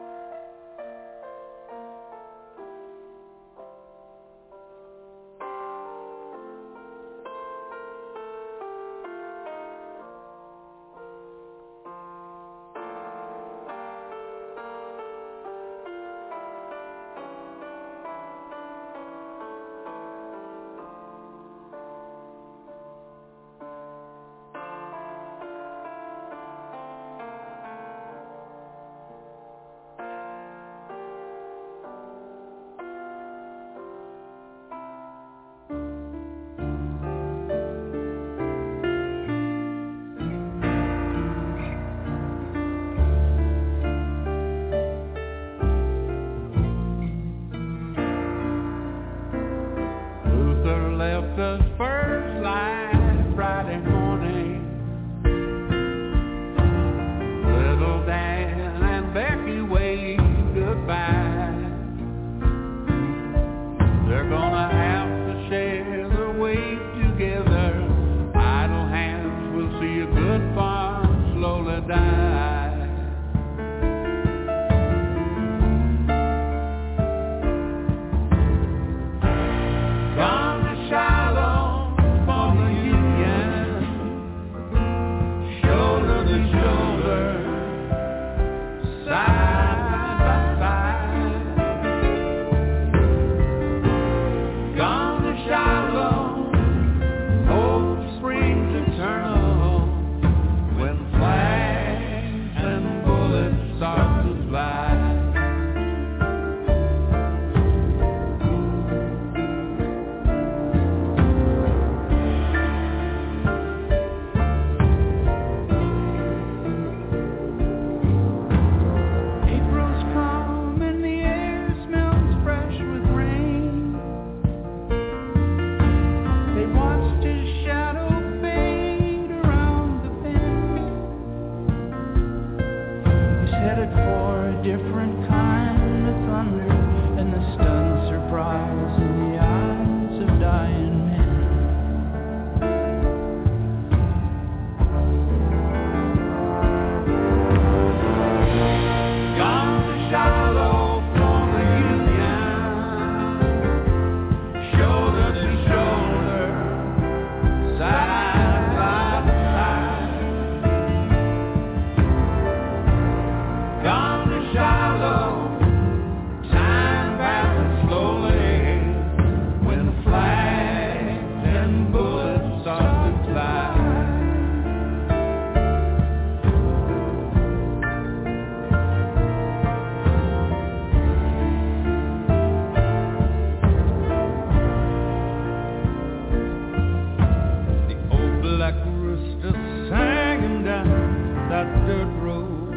Speaker 9: that dirt road.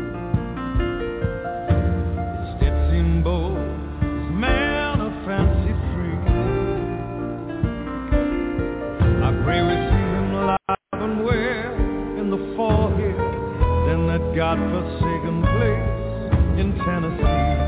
Speaker 9: His steps in bold, his man of fancy free. I pray we see him alive and well in the fall here, in that God-forsaken place in Tennessee.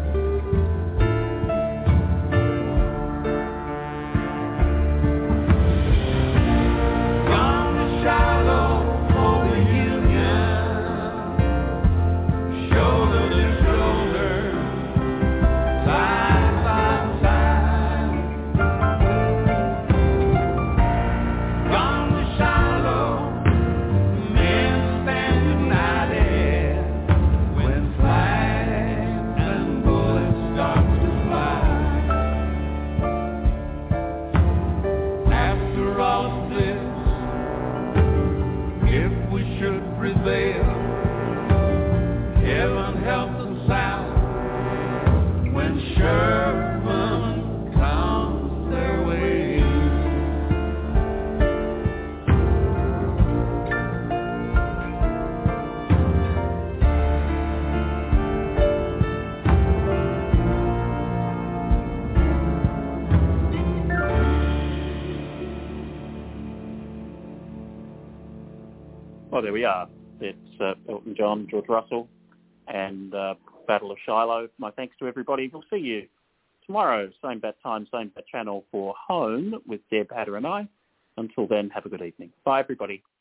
Speaker 3: Well, there we are. It's Elton John, George Russell, and Battle of Shiloh. My thanks to everybody. We'll see you tomorrow, same bat time, same bat channel for Home with Deb, Hatter and I. Until then, have a good evening. Bye, everybody.